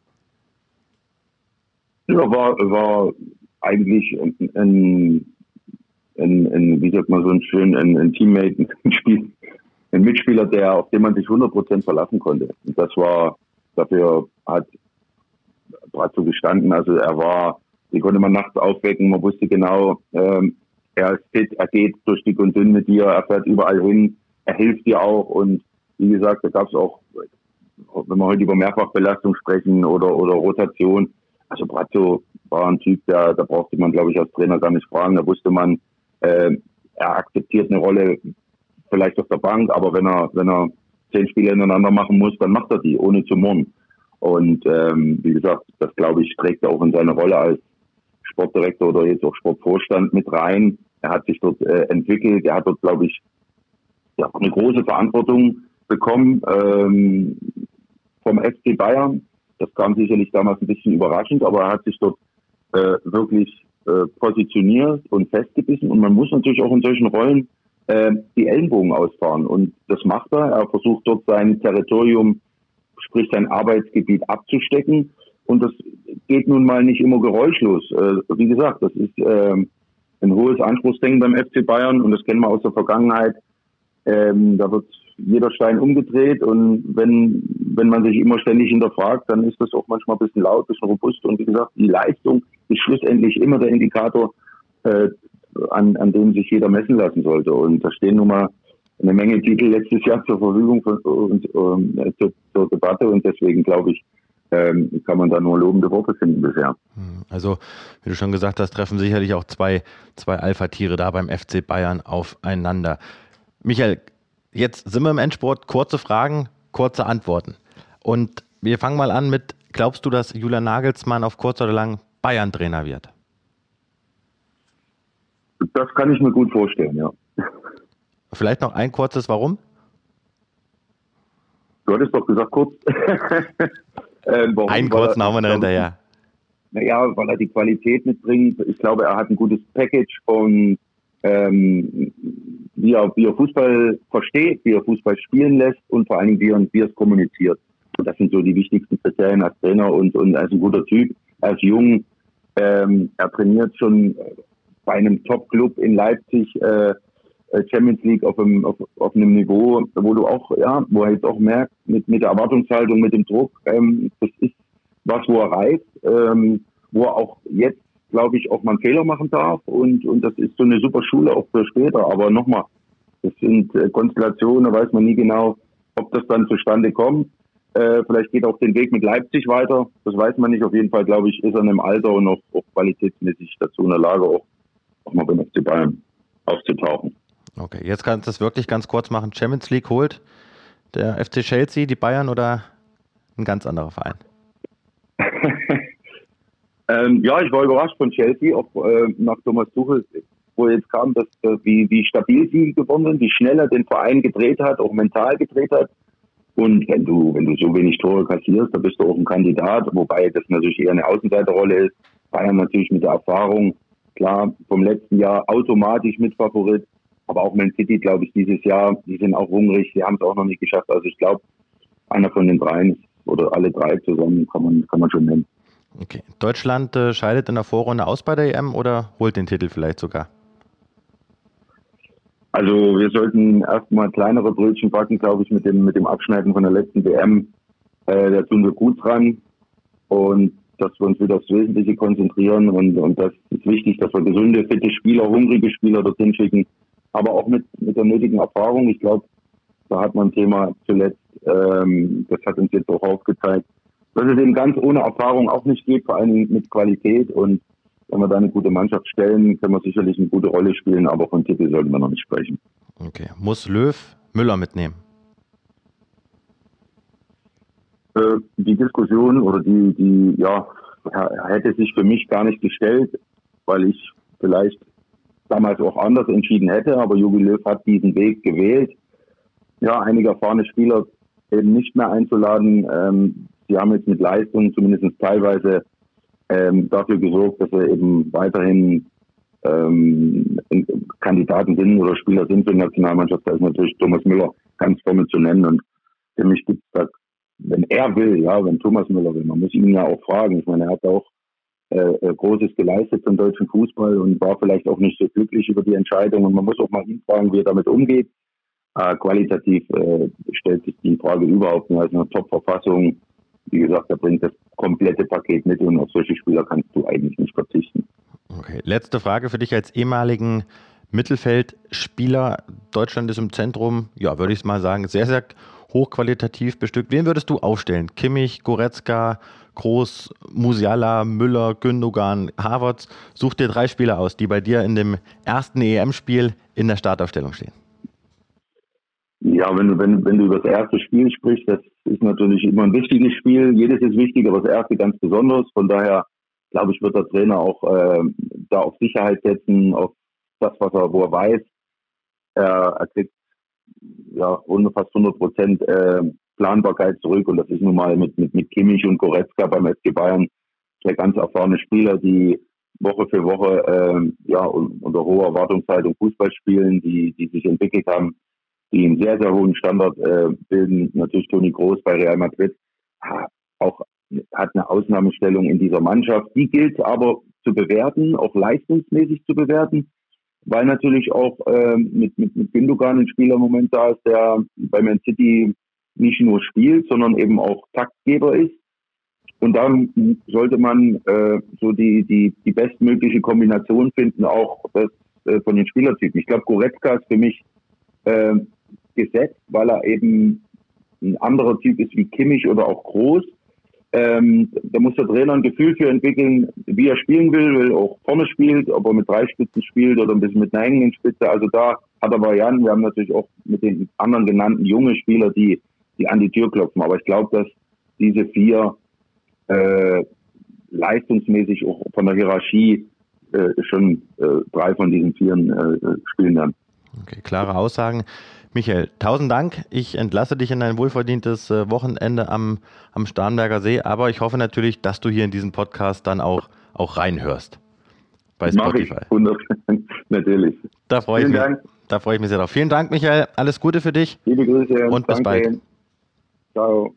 Ja, war, war eigentlich ein, ein, ein, ein, wie sagt man so schön, ein, ein Teammate, ein Spiel. Ein Mitspieler, der, auf den man sich hundert Prozent verlassen konnte. Und das war, dafür hat Brazzo gestanden. Also er war, den konnte man nachts aufwecken. Man wusste genau, ähm, er ist fit, er geht durch dick und dünn mit dir, er fährt überall hin, er hilft dir auch. Und wie gesagt, da gab es auch, wenn wir heute über Mehrfachbelastung sprechen oder, oder Rotation. Also Brazzo war ein Typ, der, da brauchte man, glaube ich, als Trainer gar nicht fragen. Da wusste man, äh, er akzeptiert eine Rolle, vielleicht auf der Bank, aber wenn er wenn er zehn Spiele hintereinander machen muss, dann macht er die, ohne zu murren. Und ähm, wie gesagt, das glaube ich, trägt er auch in seine Rolle als Sportdirektor oder jetzt auch Sportvorstand mit rein. Er hat sich dort äh, entwickelt, er hat dort, glaube ich, ja, eine große Verantwortung bekommen ähm, vom F C Bayern. Das kam sicherlich damals ein bisschen überraschend, aber er hat sich dort äh, wirklich äh, positioniert und festgebissen. Und man muss natürlich auch in solchen Rollen die Ellenbogen ausfahren. Und das macht er. Er versucht dort sein Territorium, sprich sein Arbeitsgebiet abzustecken. Und das geht nun mal nicht immer geräuschlos. Wie gesagt, das ist ein hohes Anspruchsdenken beim F C Bayern und das kennen wir aus der Vergangenheit. Da wird jeder Stein umgedreht und wenn, wenn man sich immer ständig hinterfragt, dann ist das auch manchmal ein bisschen laut, ein bisschen robust. Und wie gesagt, die Leistung ist schlussendlich immer der Indikator, An, an dem sich jeder messen lassen sollte. Und da stehen nun mal eine Menge Titel letztes Jahr zur Verfügung für, und, äh, zur, zur Debatte und deswegen glaube ich, ähm, kann man da nur lobende Worte finden bisher. Also, wie du schon gesagt hast, treffen sicherlich auch zwei, zwei Alpha-Tiere da beim F C Bayern aufeinander. Michael, jetzt sind wir im Endsport. Kurze Fragen, kurze Antworten. Und wir fangen mal an mit, glaubst du, dass Julian Nagelsmann auf kurz oder lang Bayern-Trainer wird? Das kann ich mir gut vorstellen, ja. Vielleicht noch ein kurzes Warum? Du hattest doch gesagt kurz. ähm, warum? Einen kurzen hauen wir noch hinterher. naja, weil er die Qualität mitbringt. Ich glaube, er hat ein gutes Package von ähm, wie, er, wie er Fußball versteht, wie er Fußball spielen lässt und vor allen Dingen, wie er, wie er es kommuniziert. Und das sind so die wichtigsten Kriterien als Trainer und, und er ist ein guter Typ. Er ist jung, ähm, er trainiert schon bei einem Top-Club in Leipzig, äh, Champions League auf einem, auf, auf einem Niveau, wo du auch, ja, wo er jetzt auch merkt, mit, mit der Erwartungshaltung, mit dem Druck, ähm, das ist was, wo er reift, ähm, wo er auch jetzt, glaube ich, auch mal einen Fehler machen darf und, und das ist so eine super Schule auch für später. Aber nochmal, das sind äh, Konstellationen, da weiß man nie genau, ob das dann zustande kommt. Äh, vielleicht geht auch den Weg mit Leipzig weiter, das weiß man nicht. Auf jeden Fall, glaube ich, ist er in einem Alter und auch, auch qualitätsmäßig dazu in der Lage, auch, auch mal beim F C Bayern aufzutauchen. Okay, jetzt kannst du es wirklich ganz kurz machen. Champions League holt der F C Chelsea, die Bayern oder ein ganz anderer Verein? ähm, ja, ich war überrascht von Chelsea, auch äh, nach Thomas Tuchel, wo jetzt kam, dass äh, wie, wie stabil sie gewonnen sind, wie schnell er den Verein gedreht hat, auch mental gedreht hat. Und wenn du, wenn du so wenig Tore kassierst, dann bist du auch ein Kandidat, wobei das natürlich eher eine Außenseiterrolle ist. Bayern natürlich mit der Erfahrung, klar, vom letzten Jahr automatisch mit Favorit. Aber auch Man City, glaube ich, dieses Jahr, die sind auch hungrig, die haben es auch noch nicht geschafft. Also ich glaube, einer von den dreien oder alle drei zusammen kann man, kann man schon nennen. Okay. Deutschland äh, scheidet in der Vorrunde aus bei der E M oder holt den Titel vielleicht sogar? Also wir sollten erstmal kleinere Brötchen backen, glaube ich, mit dem, mit dem Abschneiden von der letzten W M. Äh, da tun wir gut dran. Und dass wir uns wieder aufs Wesentliche konzentrieren. Und, und das ist wichtig, dass wir gesunde, fitte Spieler, hungrige Spieler dorthin schicken. Aber auch mit, mit der nötigen Erfahrung. Ich glaube, da hat man ein Thema zuletzt, ähm, das hat uns jetzt auch aufgezeigt, dass es eben ganz ohne Erfahrung auch nicht geht, vor allem mit Qualität. Und wenn wir da eine gute Mannschaft stellen, können wir sicherlich eine gute Rolle spielen, aber von Titel sollten wir noch nicht sprechen. Okay. Muss Löw Müller mitnehmen? Äh, die Diskussion oder die, die, ja, hätte sich für mich gar nicht gestellt, weil ich vielleicht damals auch anders entschieden hätte, aber Jogi Löw hat diesen Weg gewählt. Ja, einige erfahrene Spieler eben nicht mehr einzuladen. Ähm, sie haben jetzt mit Leistung zumindest teilweise ähm, dafür gesorgt, dass wir eben weiterhin ähm, Kandidaten sind oder Spieler sind für die Nationalmannschaft. Da ist natürlich Thomas Müller ganz vorne zu nennen und für mich gibt es da, wenn er will, ja, wenn Thomas Müller will, man muss ihn ja auch fragen. Ich meine, er hat auch Äh, Großes geleistet zum deutschen Fußball und war vielleicht auch nicht so glücklich über die Entscheidung. Und man muss auch mal ihn fragen, wie er damit umgeht. Äh, qualitativ äh, stellt sich die Frage überhaupt nicht. Er ist in einer Top-Verfassung. Wie gesagt, er bringt das komplette Paket mit und auf solche Spieler kannst du eigentlich nicht verzichten. Okay, letzte Frage für dich als ehemaligen Mittelfeldspieler. Deutschland ist im Zentrum, ja, würde ich mal sagen, sehr, sehr hochqualitativ bestückt. Wen würdest du aufstellen? Kimmich, Goretzka, Kroos, Musiala, Müller, Gündogan, Havertz. Such dir drei Spieler aus, die bei dir in dem ersten E M-Spiel in der Startaufstellung stehen. Ja, wenn du, wenn, wenn du über das erste Spiel sprichst, das ist natürlich immer ein wichtiges Spiel. Jedes ist wichtig, aber das erste ganz besonders. Von daher, glaube ich, wird der Trainer auch äh, da auf Sicherheit setzen, auf das, was er, wo er weiß. Er, er kriegt ja fast hundert Prozent äh, Planbarkeit zurück und das ist nun mal mit, mit, mit Kimmich und Goretzka beim F C Bayern zwei ganz erfahrene Spieler, die Woche für Woche äh, ja unter hoher Erwartungshaltung Fußball spielen, die, die sich entwickelt haben, die einen sehr, sehr hohen Standard äh, bilden. Natürlich Toni Kroos bei Real Madrid ha, auch hat eine Ausnahmestellung in dieser Mannschaft. Die gilt aber zu bewerten, auch leistungsmäßig zu bewerten, weil natürlich auch äh, mit, mit, mit Gündogan ein Spieler im Moment da ist, der bei Man City nicht nur spielt, sondern eben auch Taktgeber ist. Und dann sollte man äh, so die, die, die bestmögliche Kombination finden, auch das, äh, von den Spielertypen. Ich glaube, Goretzka ist für mich äh, gesetzt, weil er eben ein anderer Typ ist wie Kimmich oder auch Kroos. Ähm, da muss der Trainer ein Gefühl für entwickeln, wie er spielen will, will auch vorne spielt, ob er mit drei Spitzen spielt oder ein bisschen mit einer hängenden Spitze. Also da hat er Varianten. Wir haben natürlich auch mit den anderen genannten junge Spieler, die, die an die Tür klopfen. Aber ich glaube, dass diese vier äh, leistungsmäßig auch von der Hierarchie äh, schon äh, drei von diesen Vieren äh, spielen werden. Okay, klare Aussagen. Michael, tausend Dank. Ich entlasse dich in dein wohlverdientes Wochenende am, am Starnberger See, aber ich hoffe natürlich, dass du hier in diesen Podcast dann auch, auch reinhörst. Bei Spotify. Mach ich, natürlich. Da freue ich, mich, da freue ich mich sehr drauf. Vielen Dank, Michael. Alles Gute für dich. Liebe Grüße. Und bis Danke. bald. Ciao.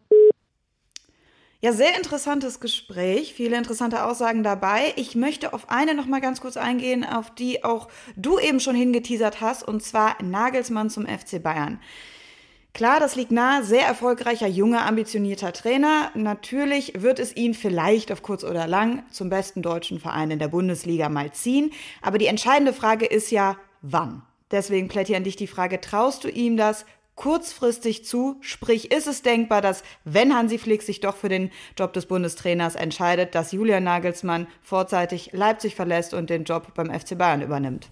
Ja, sehr interessantes Gespräch, viele interessante Aussagen dabei. Ich möchte auf eine noch mal ganz kurz eingehen, auf die auch du eben schon hingeteasert hast, und zwar Nagelsmann zum F C Bayern. Klar, das liegt nahe, sehr erfolgreicher, junger, ambitionierter Trainer. Natürlich wird es ihn vielleicht auf kurz oder lang zum besten deutschen Verein in der Bundesliga mal ziehen. Aber die entscheidende Frage ist ja, wann? Deswegen plädiere an dich die Frage, traust du ihm das kurzfristig zu? Sprich, ist es denkbar, dass, wenn Hansi Flick sich doch für den Job des Bundestrainers entscheidet, dass Julian Nagelsmann vorzeitig Leipzig verlässt und den Job beim F C Bayern übernimmt?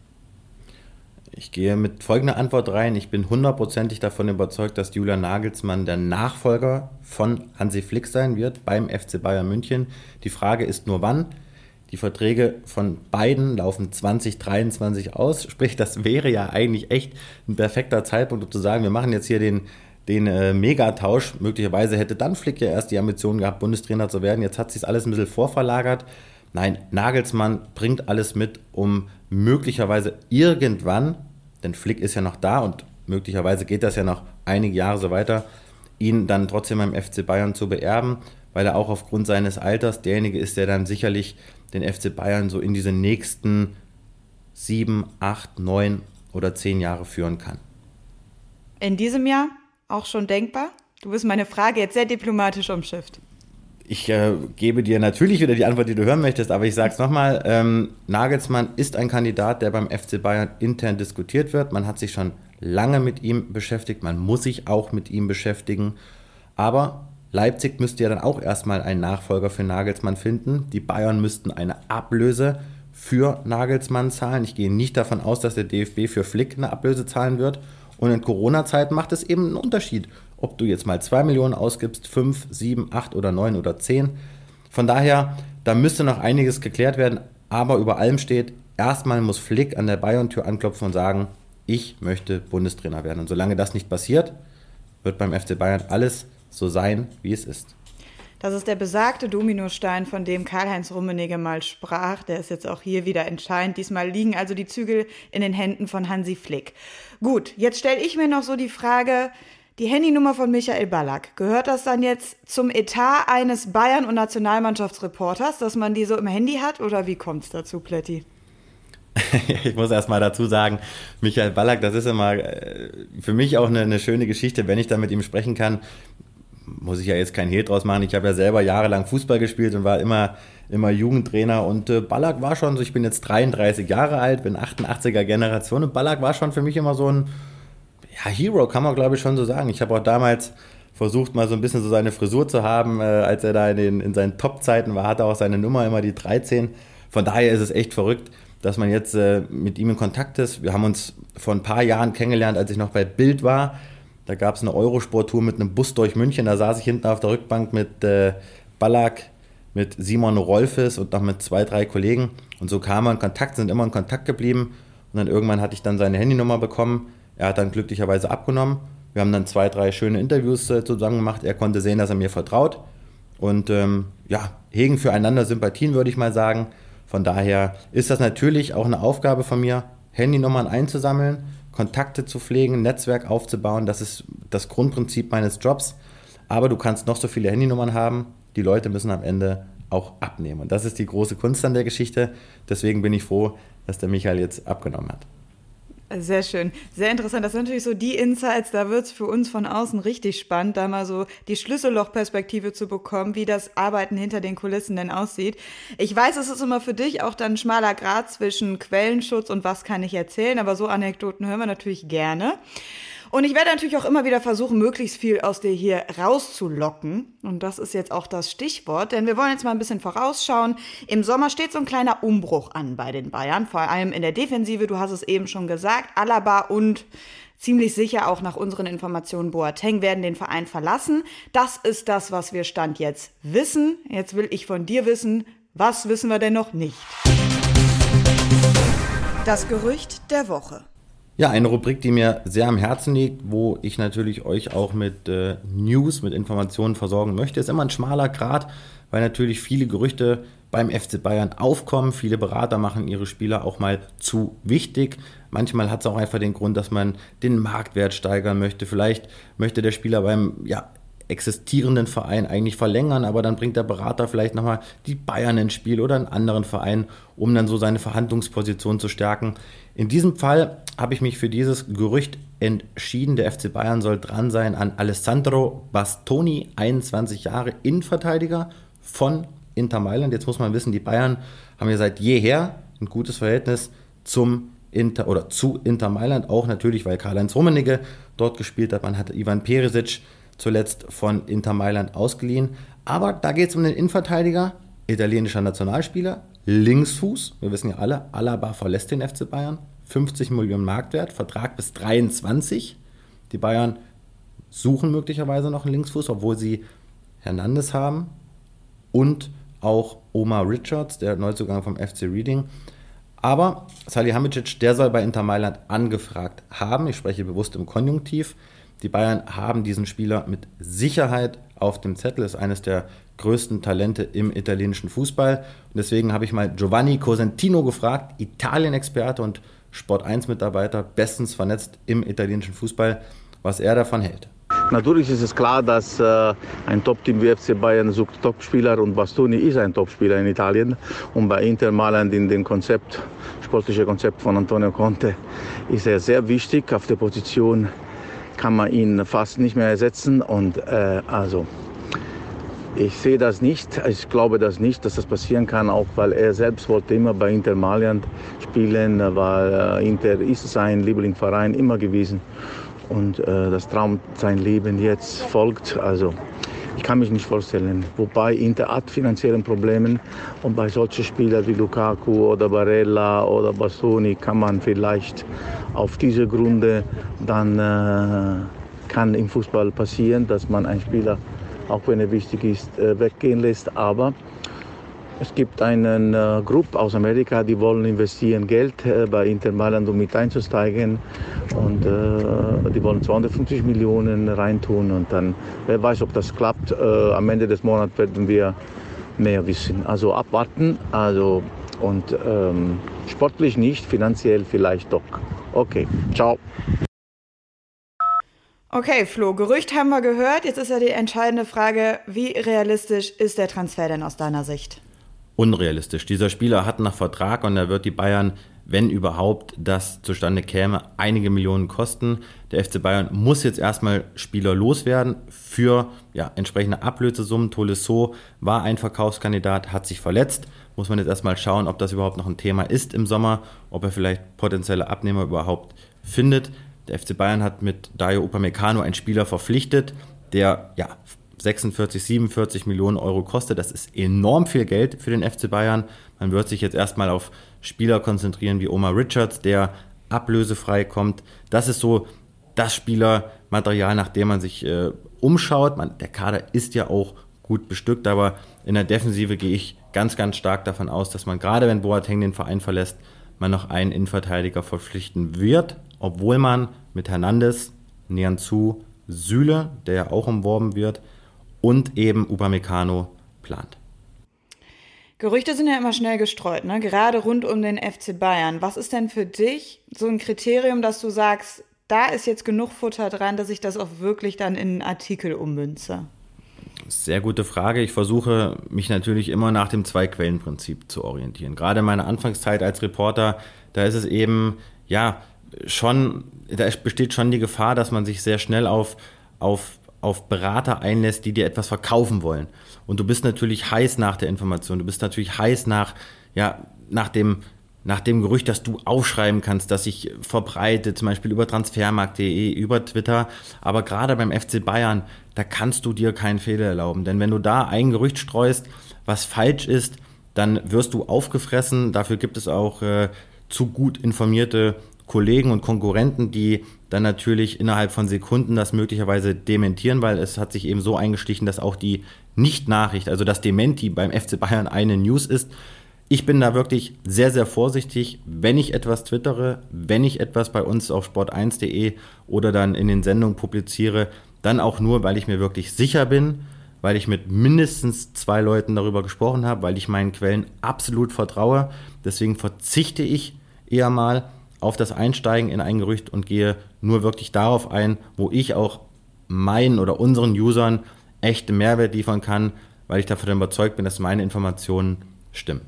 Ich gehe mit folgender Antwort rein. Ich bin hundertprozentig davon überzeugt, dass Julian Nagelsmann der Nachfolger von Hansi Flick sein wird beim F C Bayern München. Die Frage ist nur, wann. Die Verträge von beiden laufen zwanzig dreiundzwanzig aus. Sprich, das wäre ja eigentlich echt ein perfekter Zeitpunkt, um zu sagen, wir machen jetzt hier den, den äh, Megatausch. Möglicherweise hätte dann Flick ja erst die Ambition gehabt, Bundestrainer zu werden. Jetzt hat sich alles ein bisschen vorverlagert. Nein, Nagelsmann bringt alles mit, um möglicherweise irgendwann, denn Flick ist ja noch da und möglicherweise geht das ja noch einige Jahre so weiter, ihn dann trotzdem beim F C Bayern zu beerben, weil er auch aufgrund seines Alters derjenige ist, der dann sicherlich den F C Bayern so in diese nächsten sieben, acht, neun oder zehn Jahre führen kann. In diesem Jahr auch schon denkbar? Du wirst meine Frage jetzt sehr diplomatisch umschifft. Ich äh, gebe dir natürlich wieder die Antwort, die du hören möchtest, aber ich sage es nochmal, ähm, Nagelsmann ist ein Kandidat, der beim F C Bayern intern diskutiert wird. Man hat sich schon lange mit ihm beschäftigt, man muss sich auch mit ihm beschäftigen, aber Leipzig müsste ja dann auch erstmal einen Nachfolger für Nagelsmann finden. Die Bayern müssten eine Ablöse für Nagelsmann zahlen. Ich gehe nicht davon aus, dass der D F B für Flick eine Ablöse zahlen wird. Und in Corona-Zeiten macht es eben einen Unterschied, ob du jetzt mal zwei Millionen ausgibst, fünf, sieben, acht oder neun oder zehn. Von daher, da müsste noch einiges geklärt werden. Aber über allem steht, erstmal muss Flick an der Bayern-Tür anklopfen und sagen, ich möchte Bundestrainer werden. Und solange das nicht passiert, wird beim F C Bayern alles so sein, wie es ist. Das ist der besagte Dominostein, von dem Karl-Heinz Rummenigge mal sprach. Der ist jetzt auch hier wieder entscheidend. Diesmal liegen also die Zügel in den Händen von Hansi Flick. Gut, jetzt stelle ich mir noch so die Frage, die Handynummer von Michael Ballack, gehört das dann jetzt zum Etat eines Bayern- und Nationalmannschaftsreporters, dass man die so im Handy hat? Oder wie kommt es dazu, Plätti? Ich muss erst mal dazu sagen, Michael Ballack, das ist immer für mich auch eine, eine schöne Geschichte, wenn ich da mit ihm sprechen kann. Muss ich ja jetzt kein Hehl draus machen. Ich habe ja selber jahrelang Fußball gespielt und war immer, immer Jugendtrainer. Und äh, Ballack war schon so, ich bin jetzt dreiunddreißig Jahre alt, bin achtundachtziger Generation. Und Ballack war schon für mich immer so ein ja, Hero, kann man glaube ich schon so sagen. Ich habe auch damals versucht, mal so ein bisschen so seine Frisur zu haben. Äh, als er da in, den, in seinen Top-Zeiten war, hatte er auch seine Nummer immer die dreizehn. Von daher ist es echt verrückt, dass man jetzt äh, mit ihm in Kontakt ist. Wir haben uns vor ein paar Jahren kennengelernt, als ich noch bei Bild war. Da gab es eine Eurosport-Tour mit einem Bus durch München. Da saß ich hinten auf der Rückbank mit äh, Ballack, mit Simon Rolfes und noch mit zwei, drei Kollegen. Und so kamen wir in Kontakt, sind immer in Kontakt geblieben. Und dann irgendwann hatte ich dann seine Handynummer bekommen. Er hat dann glücklicherweise abgenommen. Wir haben dann zwei, drei schöne Interviews äh, zusammen gemacht. Er konnte sehen, dass er mir vertraut. Und ähm, ja, hegen füreinander Sympathien, würde ich mal sagen. Von daher ist das natürlich auch eine Aufgabe von mir, Handynummern einzusammeln, Kontakte zu pflegen, Netzwerk aufzubauen. Das ist das Grundprinzip meines Jobs. Aber du kannst noch so viele Handynummern haben, die Leute müssen am Ende auch abnehmen. Und das ist die große Kunst an der Geschichte. Deswegen bin ich froh, dass der Michael jetzt abgenommen hat. Sehr schön, sehr interessant. Das sind natürlich so die Insights, da wird es für uns von außen richtig spannend, da mal so die Schlüssellochperspektive zu bekommen, wie das Arbeiten hinter den Kulissen denn aussieht. Ich weiß, es ist immer für dich auch dann ein schmaler Grat zwischen Quellenschutz und was kann ich erzählen, aber so Anekdoten hören wir natürlich gerne. Und ich werde natürlich auch immer wieder versuchen, möglichst viel aus dir hier rauszulocken. Und das ist jetzt auch das Stichwort, denn wir wollen jetzt mal ein bisschen vorausschauen. Im Sommer steht so ein kleiner Umbruch an bei den Bayern, vor allem in der Defensive. Du hast es eben schon gesagt, Alaba und ziemlich sicher auch nach unseren Informationen Boateng werden den Verein verlassen. Das ist das, was wir Stand jetzt wissen. Jetzt will ich von dir wissen, was wissen wir denn noch nicht? Das Gerücht der Woche. Ja, eine Rubrik, die mir sehr am Herzen liegt, wo ich natürlich euch auch mit äh, News, mit Informationen versorgen möchte, ist immer ein schmaler Grat, weil natürlich viele Gerüchte beim F C Bayern aufkommen. Viele Berater machen ihre Spieler auch mal zu wichtig. Manchmal hat es auch einfach den Grund, dass man den Marktwert steigern möchte. Vielleicht möchte der Spieler beim ja, existierenden Verein eigentlich verlängern, aber dann bringt der Berater vielleicht nochmal die Bayern ins Spiel oder einen anderen Verein, um dann so seine Verhandlungsposition zu stärken. In diesem Fall habe ich mich für dieses Gerücht entschieden. Der F C Bayern soll dran sein an Alessandro Bastoni, einundzwanzig Jahre, Innenverteidiger von Inter Mailand. Jetzt muss man wissen, die Bayern haben ja seit jeher ein gutes Verhältnis zum Inter oder zu Inter Mailand, auch natürlich, weil Karl-Heinz Rummenigge dort gespielt hat. Man hat Ivan Perisic zuletzt von Inter Mailand ausgeliehen. Aber da geht es um den Innenverteidiger, italienischer Nationalspieler, Linksfuß. Wir wissen ja alle, Alaba verlässt den F C Bayern. fünfzig Millionen Marktwert, Vertrag bis dreiundzwanzig. Die Bayern suchen möglicherweise noch einen Linksfuß, obwohl sie Hernandez haben und auch Omar Richards, der Neuzugang vom F C Reading. Aber Salihamidzic, der soll bei Inter Mailand angefragt haben. Ich spreche bewusst im Konjunktiv. Die Bayern haben diesen Spieler mit Sicherheit auf dem Zettel. Ist eines der größten Talente im italienischen Fußball. Und deswegen habe ich mal Giovanni Cosentino gefragt, Italien-Experte und Sport eins Mitarbeiter, bestens vernetzt im italienischen Fußball, was er davon hält. Natürlich ist es klar, dass äh, ein Top-Team wie F C Bayern sucht Topspieler und Bastoni ist ein Topspieler in Italien. Und bei Inter Mailand in dem Konzept, sportliche Konzept von Antonio Conte, ist er sehr wichtig. Auf der Position kann man ihn fast nicht mehr ersetzen. Und äh, also ich sehe das nicht. Ich glaube das nicht, dass das passieren kann, auch weil er selbst wollte immer bei Inter Mailand spielen, weil äh, Inter ist sein Lieblingsverein immer gewesen. Und äh, das Traum sein Leben jetzt folgt. Also ich kann mich nicht vorstellen. Wobei Inter hat finanzielle Probleme und bei solchen Spielern wie Lukaku oder Barella oder Bastoni kann man vielleicht auf diese Gründe dann äh, kann im Fußball passieren, dass man einen Spieler, auch wenn er wichtig ist, äh, weggehen lässt. Aber es gibt eine äh, Gruppe aus Amerika, die wollen investieren Geld äh, bei Inter Mailand, um mit einzusteigen. Und äh, die wollen zweihundertfünfzig Millionen reintun. Und dann, wer weiß, ob das klappt. Äh, am Ende des Monats werden wir mehr wissen. Also abwarten. Also, und ähm, sportlich nicht, finanziell vielleicht doch. Okay, ciao. Okay, Flo, Gerücht haben wir gehört. Jetzt ist ja die entscheidende Frage, wie realistisch ist der Transfer denn aus deiner Sicht? Unrealistisch. Dieser Spieler hat noch Vertrag und er wird die Bayern, wenn überhaupt das zustande käme, einige Millionen kosten. Der F C Bayern muss jetzt erstmal Spieler loswerden für ja, entsprechende Ablösesummen. Tolisso war ein Verkaufskandidat, hat sich verletzt. Muss man jetzt erstmal schauen, ob das überhaupt noch ein Thema ist im Sommer, ob er vielleicht potenzielle Abnehmer überhaupt findet. Der F C Bayern hat mit Dayo Upamecano einen Spieler verpflichtet, der ja sechsundvierzig, siebenundvierzig Millionen Euro kostet. Das ist enorm viel Geld für den F C Bayern. Man wird sich jetzt erstmal auf Spieler konzentrieren wie Omar Richards, der ablösefrei kommt. Das ist so das Spielermaterial, nach dem man sich äh, umschaut. Man, der Kader ist ja auch gut bestückt, aber in der Defensive gehe ich ganz, ganz stark davon aus, dass man gerade, wenn Boateng den Verein verlässt, man noch einen Innenverteidiger verpflichten wird, obwohl man mit Hernandez, Nianzou, Süle, der ja auch umworben wird, und eben Upamecano plant. Gerüchte sind ja immer schnell gestreut, ne? Gerade rund um den F C Bayern. Was ist denn für dich so ein Kriterium, dass du sagst, da ist jetzt genug Futter dran, dass ich das auch wirklich dann in einen Artikel ummünze? Sehr gute Frage. Ich versuche mich natürlich immer nach dem Zwei-Quellen-Prinzip zu orientieren. Gerade in meiner Anfangszeit als Reporter, da ist es eben, ja, schon, da besteht schon die Gefahr, dass man sich sehr schnell auf, auf, auf Berater einlässt, die dir etwas verkaufen wollen. Und du bist natürlich heiß nach der Information, du bist natürlich heiß nach, ja, nach dem, nach dem Gerücht, das du aufschreiben kannst, das sich verbreitet, zum Beispiel über transfermarkt punkt de, über Twitter. Aber gerade beim F C Bayern, da kannst du dir keinen Fehler erlauben. Denn wenn du da ein Gerücht streust, was falsch ist, dann wirst du aufgefressen. Dafür gibt es auch äh, zu gut informierte Kollegen und Konkurrenten, die dann natürlich innerhalb von Sekunden das möglicherweise dementieren, weil es hat sich eben so eingeschlichen, dass auch die Nicht-Nachricht, also das Dementi beim F C Bayern eine News ist, Ich bin da wirklich sehr, sehr vorsichtig, wenn ich etwas twittere, wenn ich etwas bei uns auf sport eins punkt de oder dann in den Sendungen publiziere, dann auch nur, weil ich mir wirklich sicher bin, weil ich mit mindestens zwei Leuten darüber gesprochen habe, weil ich meinen Quellen absolut vertraue. Deswegen verzichte ich eher mal auf das Einsteigen in ein Gerücht und gehe nur wirklich darauf ein, wo ich auch meinen oder unseren Usern echte Mehrwert liefern kann, weil ich davon überzeugt bin, dass meine Informationen stimmen.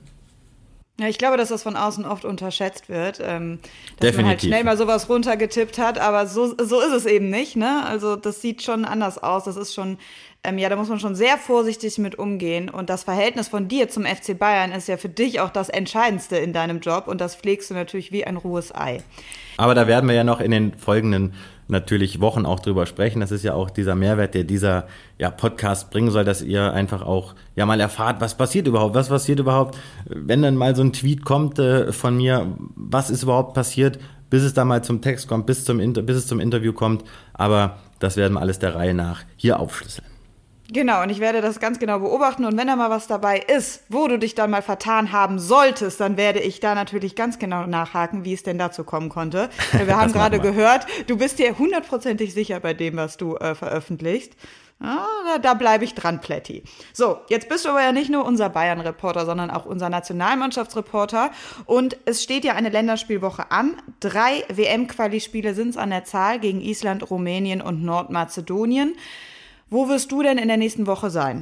Ja, ich glaube, dass das von außen oft unterschätzt wird, ähm, dass Definitiv. man halt schnell mal sowas runtergetippt hat, aber so, so ist es eben nicht, ne? Also das sieht schon anders aus, das ist schon, ähm, ja, da muss man schon sehr vorsichtig mit umgehen und das Verhältnis von dir zum F C Bayern ist ja für dich auch das Entscheidendste in deinem Job und das pflegst du natürlich wie ein rohes Ei. Aber da werden wir ja noch in den folgenden natürlich Wochen auch drüber sprechen. Das ist ja auch dieser Mehrwert, der dieser ja, Podcast bringen soll, dass ihr einfach auch ja mal erfahrt, was passiert überhaupt, was passiert überhaupt, wenn dann mal so ein Tweet kommt äh, von mir, was ist überhaupt passiert, bis es da mal zum Text kommt, bis, zum Inter- bis es zum Interview kommt. Aber das werden wir alles der Reihe nach hier aufschlüsseln. Genau, und ich werde das ganz genau beobachten und wenn da mal was dabei ist, wo du dich dann mal vertan haben solltest, dann werde ich da natürlich ganz genau nachhaken, wie es denn dazu kommen konnte. Wir haben gerade gehört, du bist dir hundertprozentig sicher bei dem, was du äh, veröffentlichst. Ja, da, da bleibe ich dran, Plätti. So, jetzt bist du aber ja nicht nur unser Bayern-Reporter, sondern auch unser Nationalmannschaftsreporter. Und es steht ja eine Länderspielwoche an. Drei W M-Quali-Spiele sind es an der Zahl gegen Island, Rumänien und Nordmazedonien. Wo wirst du denn in der nächsten Woche sein?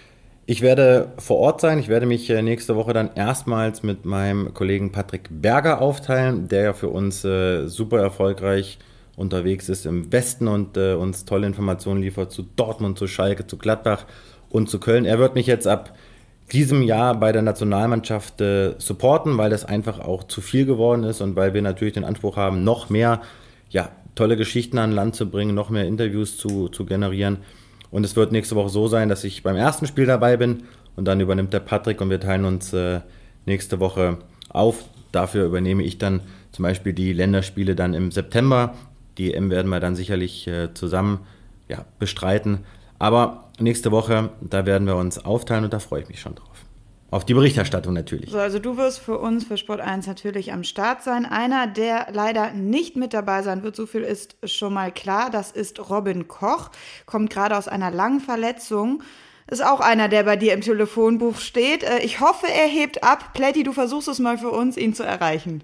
Ich werde vor Ort sein. Ich werde mich nächste Woche dann erstmals mit meinem Kollegen Patrick Berger aufteilen, der ja für uns äh, super erfolgreich unterwegs ist im Westen und äh, uns tolle Informationen liefert zu Dortmund, zu Schalke, zu Gladbach und zu Köln. Er wird mich jetzt ab diesem Jahr bei der Nationalmannschaft äh, supporten, weil das einfach auch zu viel geworden ist und weil wir natürlich den Anspruch haben, noch mehr ja, tolle Geschichten an Land zu bringen, noch mehr Interviews zu, zu generieren. Und es wird nächste Woche so sein, dass ich beim ersten Spiel dabei bin und dann übernimmt der Patrick und wir teilen uns äh, nächste Woche auf. Dafür übernehme ich dann zum Beispiel die Länderspiele dann im September. Die E M werden wir dann sicherlich äh, zusammen ja, bestreiten. Aber nächste Woche, da werden wir uns aufteilen und da freue ich mich schon drauf. Auf die Berichterstattung natürlich. So, also du wirst für uns, für Sport eins natürlich am Start sein. Einer, der leider nicht mit dabei sein wird, so viel ist schon mal klar, das ist Robin Koch, kommt gerade aus einer langen Verletzung. Ist auch einer, der bei dir im Telefonbuch steht. Ich hoffe, er hebt ab. Plätti, du versuchst es mal für uns, ihn zu erreichen.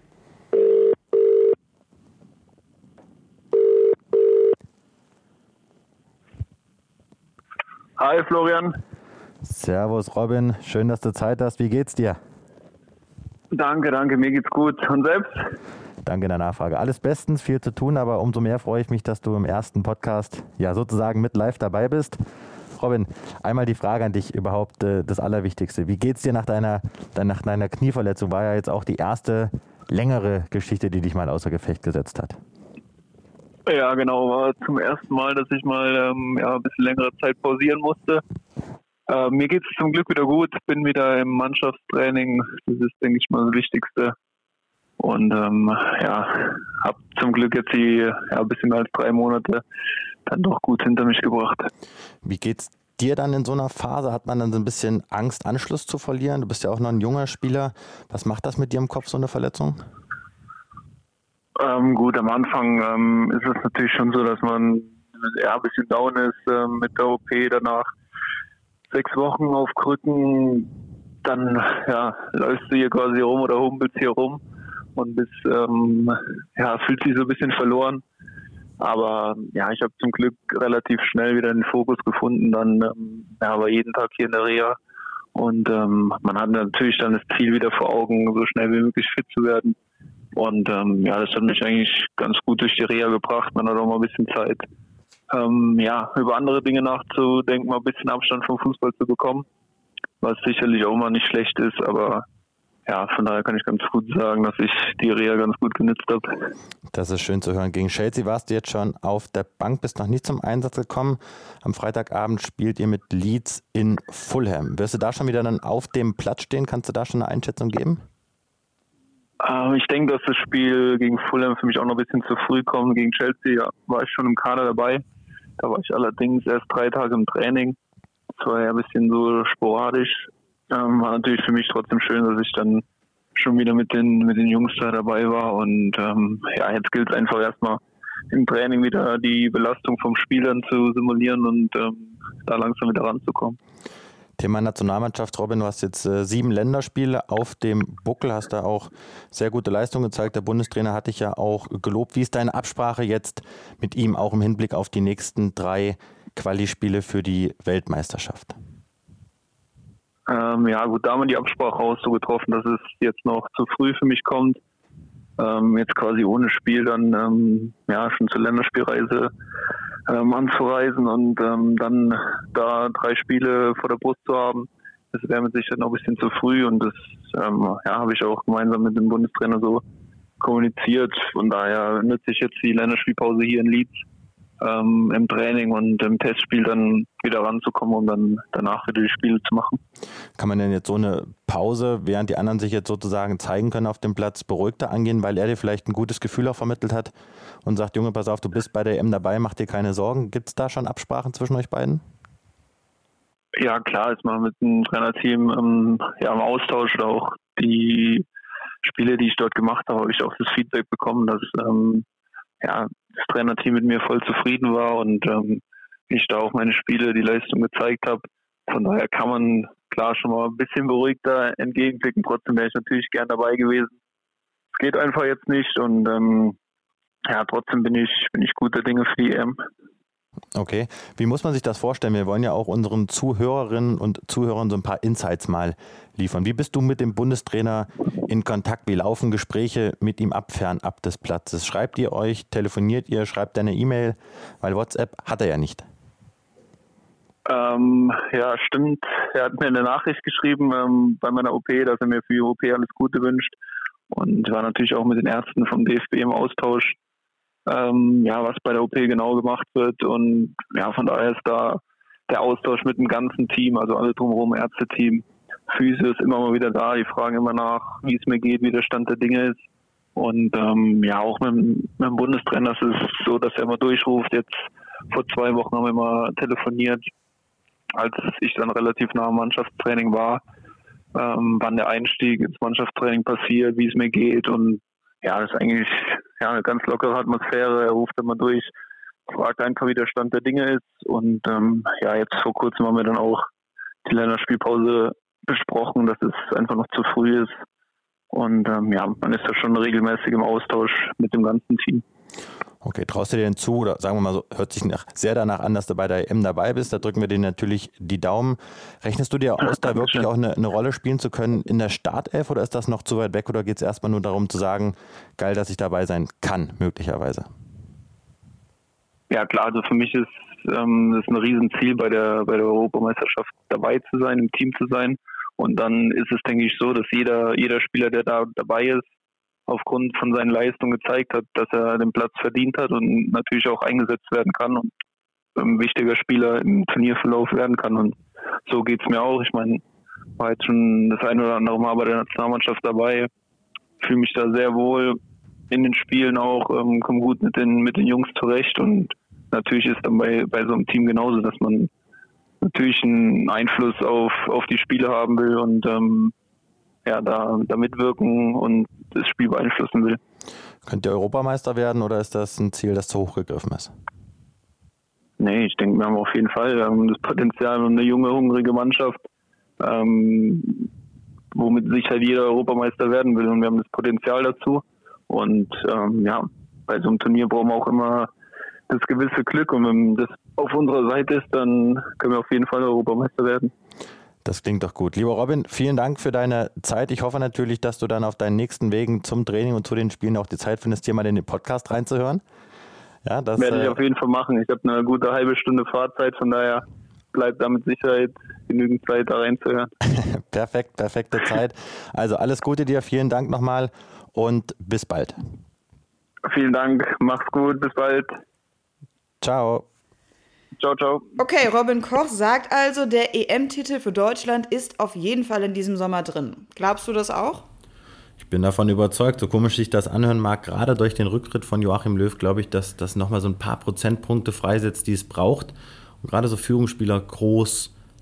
Hi Florian. Servus Robin, schön, dass du Zeit hast. Wie geht's dir? Danke, danke, mir geht's gut. Und selbst? Danke der Nachfrage. Alles bestens, viel zu tun, aber umso mehr freue ich mich, dass du im ersten Podcast ja sozusagen mit live dabei bist. Robin, einmal die Frage an dich überhaupt, äh, das Allerwichtigste. Wie geht's dir nach deiner, nach deiner Knieverletzung? War ja jetzt auch die erste längere Geschichte, die dich mal außer Gefecht gesetzt hat. Ja, genau. War zum ersten Mal, dass ich mal ähm, ja, ein bisschen längere Zeit pausieren musste. Äh, mir geht es zum Glück wieder gut, bin wieder im Mannschaftstraining, das ist, denke ich mal, das Wichtigste. Und ähm, ja, habe zum Glück jetzt die ja, ein bisschen mehr als drei Monate dann doch gut hinter mich gebracht. Wie geht's dir dann in so einer Phase? Hat man dann so ein bisschen Angst, Anschluss zu verlieren? Du bist ja auch noch ein junger Spieler. Was macht das mit dir im Kopf, so eine Verletzung? Ähm, gut, am Anfang ähm, ist es natürlich schon so, dass man ja, ein bisschen down ist ähm, mit der O P danach. Sechs Wochen auf Krücken, dann ja, läufst du hier quasi rum oder humpelst hier rum und bist, ähm, ja, fühlt sich so ein bisschen verloren. Aber ja, ich habe zum Glück relativ schnell wieder den Fokus gefunden, dann ähm, ja, war jeden Tag hier in der Reha und ähm, man hat natürlich dann das Ziel wieder vor Augen, so schnell wie möglich fit zu werden. Und ähm, ja, das hat mich eigentlich ganz gut durch die Reha gebracht. Man hat auch mal ein bisschen Zeit, Ähm, ja, über andere Dinge nachzudenken, mal ein bisschen Abstand vom Fußball zu bekommen, was sicherlich auch mal nicht schlecht ist, aber ja, von daher kann ich ganz gut sagen, dass ich die Reha ganz gut genutzt habe. Das ist schön zu hören. Gegen Chelsea warst du jetzt schon auf der Bank, bist noch nicht zum Einsatz gekommen. Am Freitagabend spielt ihr mit Leeds in Fulham. Wirst du da schon wieder dann auf dem Platz stehen? Kannst du da schon eine Einschätzung geben? Ich denke, dass das Spiel gegen Fulham für mich auch noch ein bisschen zu früh kommt. Gegen Chelsea ja, war ich schon im Kader dabei. Da war ich allerdings erst drei Tage im Training. Das war ja ein bisschen so sporadisch. Ähm, war natürlich für mich trotzdem schön, dass ich dann schon wieder mit den mit den Jungs da dabei war. Und ähm, ja, jetzt gilt es einfach erstmal im Training wieder die Belastung vom Spiel dann zu simulieren und ähm, da langsam wieder ranzukommen. Thema Nationalmannschaft, Robin, du hast jetzt äh, sieben Länderspiele auf dem Buckel, hast da auch sehr gute Leistungen gezeigt. Der Bundestrainer hat dich ja auch gelobt. Wie ist deine Absprache jetzt mit ihm, auch im Hinblick auf die nächsten drei Quali-Spiele für die Weltmeisterschaft? Ähm, ja gut, da haben wir die Sprache auch so getroffen, dass es jetzt noch zu früh für mich kommt. Ähm, jetzt quasi ohne Spiel dann ähm, ja schon zur Länderspielreise ähm, anzureisen und ähm, dann da drei Spiele vor der Brust zu haben. Das wäre mit Sicherheit noch ein bisschen zu früh und das ähm, ja, habe ich auch gemeinsam mit dem Bundestrainer so kommuniziert. Von daher nutze ich jetzt die Länderspielpause hier in Leeds ähm, im Training und im Testspiel dann wieder ranzukommen, um dann danach wieder die Spiele zu machen. Kann man denn jetzt so eine Pause, während die anderen sich jetzt sozusagen zeigen können auf dem Platz, beruhigter angehen, weil er dir vielleicht ein gutes Gefühl auch vermittelt hat und sagt, Junge, pass auf, du bist bei der E M dabei, mach dir keine Sorgen. Gibt es da schon Absprachen zwischen euch beiden? Ja, klar, ist man mit dem Trainerteam ähm, ja, im Austausch oder auch die Spiele, die ich dort gemacht habe, habe ich auch das Feedback bekommen, dass ähm, ja, das Trainerteam mit mir voll zufrieden war und ähm, ich da auch meine Spiele, die Leistung gezeigt habe. Von daher kann man klar schon mal ein bisschen beruhigter entgegenblicken. Trotzdem wäre ich natürlich gern dabei gewesen. Es geht einfach jetzt nicht und ähm, ja, trotzdem bin ich, bin ich guter Dinge für die E M. Okay. Wie muss man sich das vorstellen? Wir wollen ja auch unseren Zuhörerinnen und Zuhörern so ein paar Insights mal liefern. Wie bist du mit dem Bundestrainer in Kontakt? Wie laufen Gespräche mit ihm ab, fernab des Platzes? Schreibt ihr euch, telefoniert ihr, schreibt er eine E-Mail? Weil WhatsApp hat er ja nicht. Ähm, ja, stimmt. Er hat mir eine Nachricht geschrieben ähm, bei meiner O P, dass er mir für die O P alles Gute wünscht. Und war natürlich auch mit den Ärzten vom D F B im Austausch. Ähm, ja, was bei der O P genau gemacht wird und ja, von daher ist da der Austausch mit dem ganzen Team, also alle drumherum, Ärzteteam, Physio ist immer mal wieder da, die fragen immer nach, wie es mir geht, wie der Stand der Dinge ist und ähm, ja, auch mit, mit dem Bundestrainer ist es so, dass er immer durchruft, jetzt vor zwei Wochen haben wir mal telefoniert, als ich dann relativ nah am Mannschaftstraining war, ähm, wann der Einstieg ins Mannschaftstraining passiert, wie es mir geht und ja, das ist eigentlich ja, eine ganz lockere Atmosphäre. Er ruft immer durch, fragt einfach, wie der Stand der Dinge ist. Und ähm, ja, jetzt vor kurzem haben wir dann auch die Länderspielpause besprochen, dass es einfach noch zu früh ist. Und ähm, ja, man ist da schon regelmäßig im Austausch mit dem ganzen Team. Okay, traust du dir denn zu, oder sagen wir mal so, hört sich nach, sehr danach an, dass du bei der E M dabei bist, da drücken wir dir natürlich die Daumen. Rechnest du dir aus, da wirklich auch eine, eine Rolle spielen zu können in der Startelf, oder ist das noch zu weit weg, oder geht es erstmal nur darum zu sagen, geil, dass ich dabei sein kann, möglicherweise? Ja klar, also für mich ist ähm, das ein Riesenziel, bei der, bei der Europameisterschaft dabei zu sein, im Team zu sein. Und dann ist es, denke ich, so, dass jeder, jeder Spieler, der da dabei ist, aufgrund von seinen Leistungen gezeigt hat, dass er den Platz verdient hat und natürlich auch eingesetzt werden kann und ein wichtiger Spieler im Turnierverlauf werden kann. Und so geht es mir auch. Ich meine, war jetzt schon das ein oder andere Mal bei der Nationalmannschaft dabei, fühle mich da sehr wohl in den Spielen auch, ähm, komme gut mit den, mit den Jungs zurecht und natürlich ist dann bei, bei so einem Team genauso, dass man natürlich einen Einfluss auf, auf die Spiele haben will und ähm, ja, da, da mitwirken und das Spiel beeinflussen will. Könnt ihr Europameister werden oder ist das ein Ziel, das zu hoch gegriffen ist? Nee, ich denke, wir haben auf jeden Fall ähm, das Potenzial, eine junge, hungrige Mannschaft, ähm, womit sicher jeder Europameister werden will und wir haben das Potenzial dazu und ähm, ja, bei so einem Turnier brauchen wir auch immer das gewisse Glück und wenn das auf unserer Seite ist, dann können wir auf jeden Fall Europameister werden. Das klingt doch gut. Lieber Robin, vielen Dank für deine Zeit. Ich hoffe natürlich, dass du dann auf deinen nächsten Wegen zum Training und zu den Spielen auch die Zeit findest, hier mal in den Podcast reinzuhören. Ja, das werde ich äh, auf jeden Fall machen. Ich habe eine gute halbe Stunde Fahrzeit, von daher bleibt da mit Sicherheit genügend Zeit, da reinzuhören. Perfekt, perfekte Zeit. Also alles Gute dir, vielen Dank nochmal und bis bald. Vielen Dank, mach's gut, bis bald. Ciao. Ciao, ciao. Okay, Robin Koch sagt also, der E M-Titel für Deutschland ist auf jeden Fall in diesem Sommer drin. Glaubst du das auch? Ich bin davon überzeugt, so komisch sich das anhören mag, gerade durch den Rücktritt von Joachim Löw, glaube ich, dass das nochmal so ein paar Prozentpunkte freisetzt, die es braucht. Und gerade so Führungsspieler, Groß,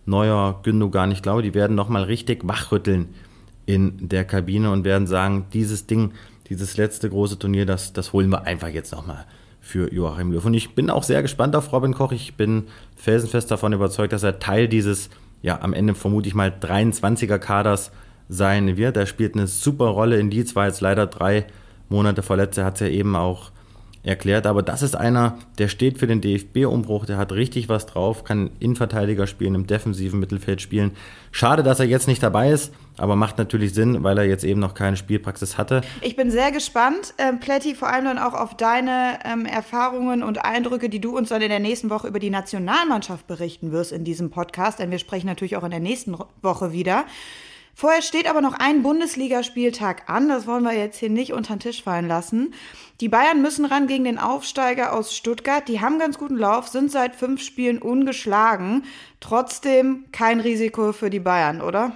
Neuer, Gündogan, ich glaube, die werden nochmal richtig wachrütteln in der Kabine und werden sagen, dieses Ding, dieses letzte große Turnier, das, das holen wir einfach jetzt nochmal für Joachim Löw. Und ich bin auch sehr gespannt auf Robin Koch. Ich bin felsenfest davon überzeugt, dass er Teil dieses, ja, am Ende vermute ich mal dreiundzwanziger-Kaders sein wird. Er spielt eine super Rolle in die, zwar jetzt leider drei Monate verletzt, er hat es ja eben auch erklärt, aber das ist einer, der steht für den D F B-Umbruch, der hat richtig was drauf, kann Innenverteidiger spielen, im defensiven Mittelfeld spielen. Schade, dass er jetzt nicht dabei ist, aber macht natürlich Sinn, weil er jetzt eben noch keine Spielpraxis hatte. Ich bin sehr gespannt, ähm, Plätti, vor allem dann auch auf deine ähm, Erfahrungen und Eindrücke, die du uns dann in der nächsten Woche über die Nationalmannschaft berichten wirst in diesem Podcast, denn wir sprechen natürlich auch in der nächsten Woche wieder. Vorher steht aber noch ein Bundesligaspieltag an, das wollen wir jetzt hier nicht unter den Tisch fallen lassen. Die Bayern müssen ran gegen den Aufsteiger aus Stuttgart, die haben ganz guten Lauf, sind seit fünf Spielen ungeschlagen. Trotzdem kein Risiko für die Bayern, oder?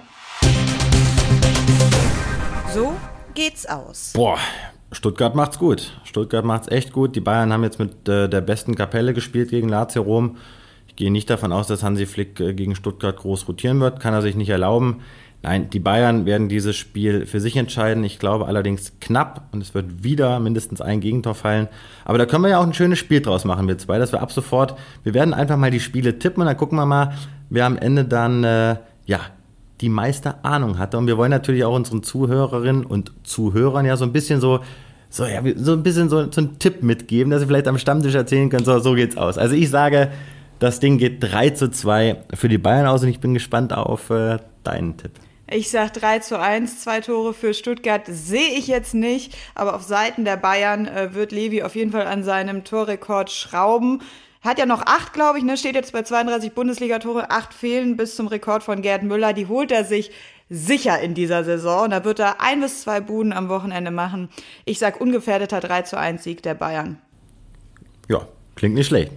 So geht's aus. Boah, Stuttgart macht's gut. Stuttgart macht's echt gut. Die Bayern haben jetzt mit äh, der besten Kapelle gespielt gegen Lazio Rom. Ich gehe nicht davon aus, dass Hansi Flick äh, gegen Stuttgart groß rotieren wird. Kann er sich nicht erlauben. Nein, die Bayern werden dieses Spiel für sich entscheiden. Ich glaube allerdings knapp und es wird wieder mindestens ein Gegentor fallen. Aber da können wir ja auch ein schönes Spiel draus machen, wir zwei, dass wir ab sofort, wir werden einfach mal die Spiele tippen und dann gucken wir mal, wer am Ende dann, äh, ja, die meiste Ahnung hatte. Und wir wollen natürlich auch unseren Zuhörerinnen und Zuhörern ja so ein bisschen so, so, ja, so ein bisschen so, so einen Tipp mitgeben, dass sie vielleicht am Stammtisch erzählen können, so, so geht's aus. Also ich sage, das Ding geht drei zu zwei für die Bayern aus und ich bin gespannt auf äh, deinen Tipp. Ich sag drei zu eins, zwei Tore für Stuttgart sehe ich jetzt nicht, aber auf Seiten der Bayern äh, wird Levi auf jeden Fall an seinem Torrekord schrauben. Hat ja noch acht, glaube ich, ne? Steht jetzt bei zweiunddreißig Bundesligatore, acht fehlen bis zum Rekord von Gerd Müller. Die holt er sich sicher in dieser Saison. Da wird er ein bis zwei Buden am Wochenende machen. Ich sag ungefährdeter drei zu eins Sieg der Bayern. Ja, klingt nicht schlecht.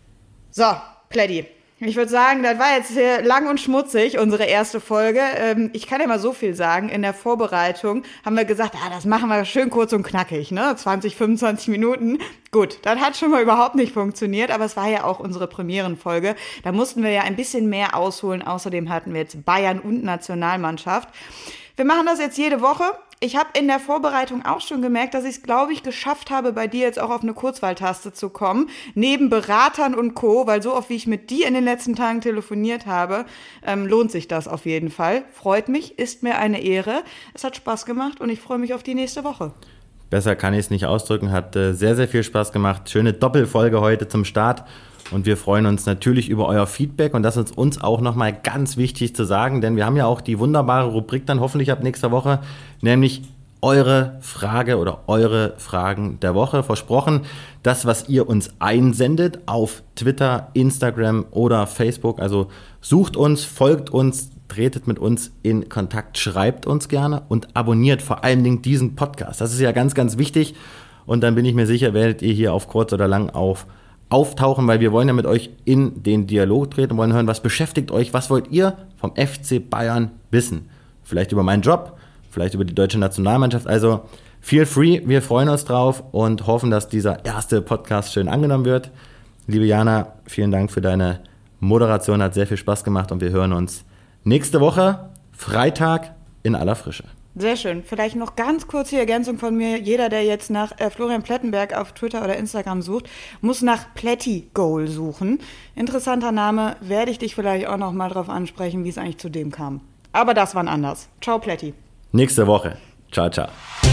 So, Plätti. Ich würde sagen, das war jetzt hier lang und schmutzig, unsere erste Folge. Ähm, ich kann ja mal so viel sagen. In der Vorbereitung haben wir gesagt, ah, das machen wir schön kurz und knackig, ne? zwanzig, fünfundzwanzig Minuten. Gut, das hat schon mal überhaupt nicht funktioniert, aber es war ja auch unsere Premierenfolge. Da mussten wir ja ein bisschen mehr ausholen. Außerdem hatten wir jetzt Bayern und Nationalmannschaft. Wir machen das jetzt jede Woche. Ich habe in der Vorbereitung auch schon gemerkt, dass ich es, glaube ich, geschafft habe, bei dir jetzt auch auf eine Kurzwahltaste zu kommen, neben Beratern und Co., weil so oft, wie ich mit dir in den letzten Tagen telefoniert habe, ähm, lohnt sich das auf jeden Fall. Freut mich, ist mir eine Ehre. Es hat Spaß gemacht und ich freue mich auf die nächste Woche. Besser kann ich es nicht ausdrücken, hat äh, sehr, sehr viel Spaß gemacht. Schöne Doppelfolge heute zum Start. Und wir freuen uns natürlich über euer Feedback und das ist uns auch nochmal ganz wichtig zu sagen, denn wir haben ja auch die wunderbare Rubrik dann hoffentlich ab nächster Woche, nämlich eure Frage oder eure Fragen der Woche. Versprochen, das, was ihr uns einsendet auf Twitter, Instagram oder Facebook. Also sucht uns, folgt uns, tretet mit uns in Kontakt, schreibt uns gerne und abonniert vor allen Dingen diesen Podcast. Das ist ja ganz, ganz wichtig und dann bin ich mir sicher, werdet ihr hier auf kurz oder lang auf auftauchen, weil wir wollen ja mit euch in den Dialog treten, wollen hören, was beschäftigt euch, was wollt ihr vom F C Bayern wissen? Vielleicht über meinen Job, vielleicht über die deutsche Nationalmannschaft, also feel free, wir freuen uns drauf und hoffen, dass dieser erste Podcast schön angenommen wird. Liebe Jana, vielen Dank für deine Moderation, hat sehr viel Spaß gemacht und wir hören uns nächste Woche, Freitag, in aller Frische. Sehr schön. Vielleicht noch ganz kurz die Ergänzung von mir. Jeder, der jetzt nach äh, Florian Plettenberg auf Twitter oder Instagram sucht, muss nach Plätti-Goal suchen. Interessanter Name. Werde ich dich vielleicht auch noch mal drauf ansprechen, wie es eigentlich zu dem kam. Aber das wann anders. Ciao, Plätti. Nächste Woche. Ciao, ciao.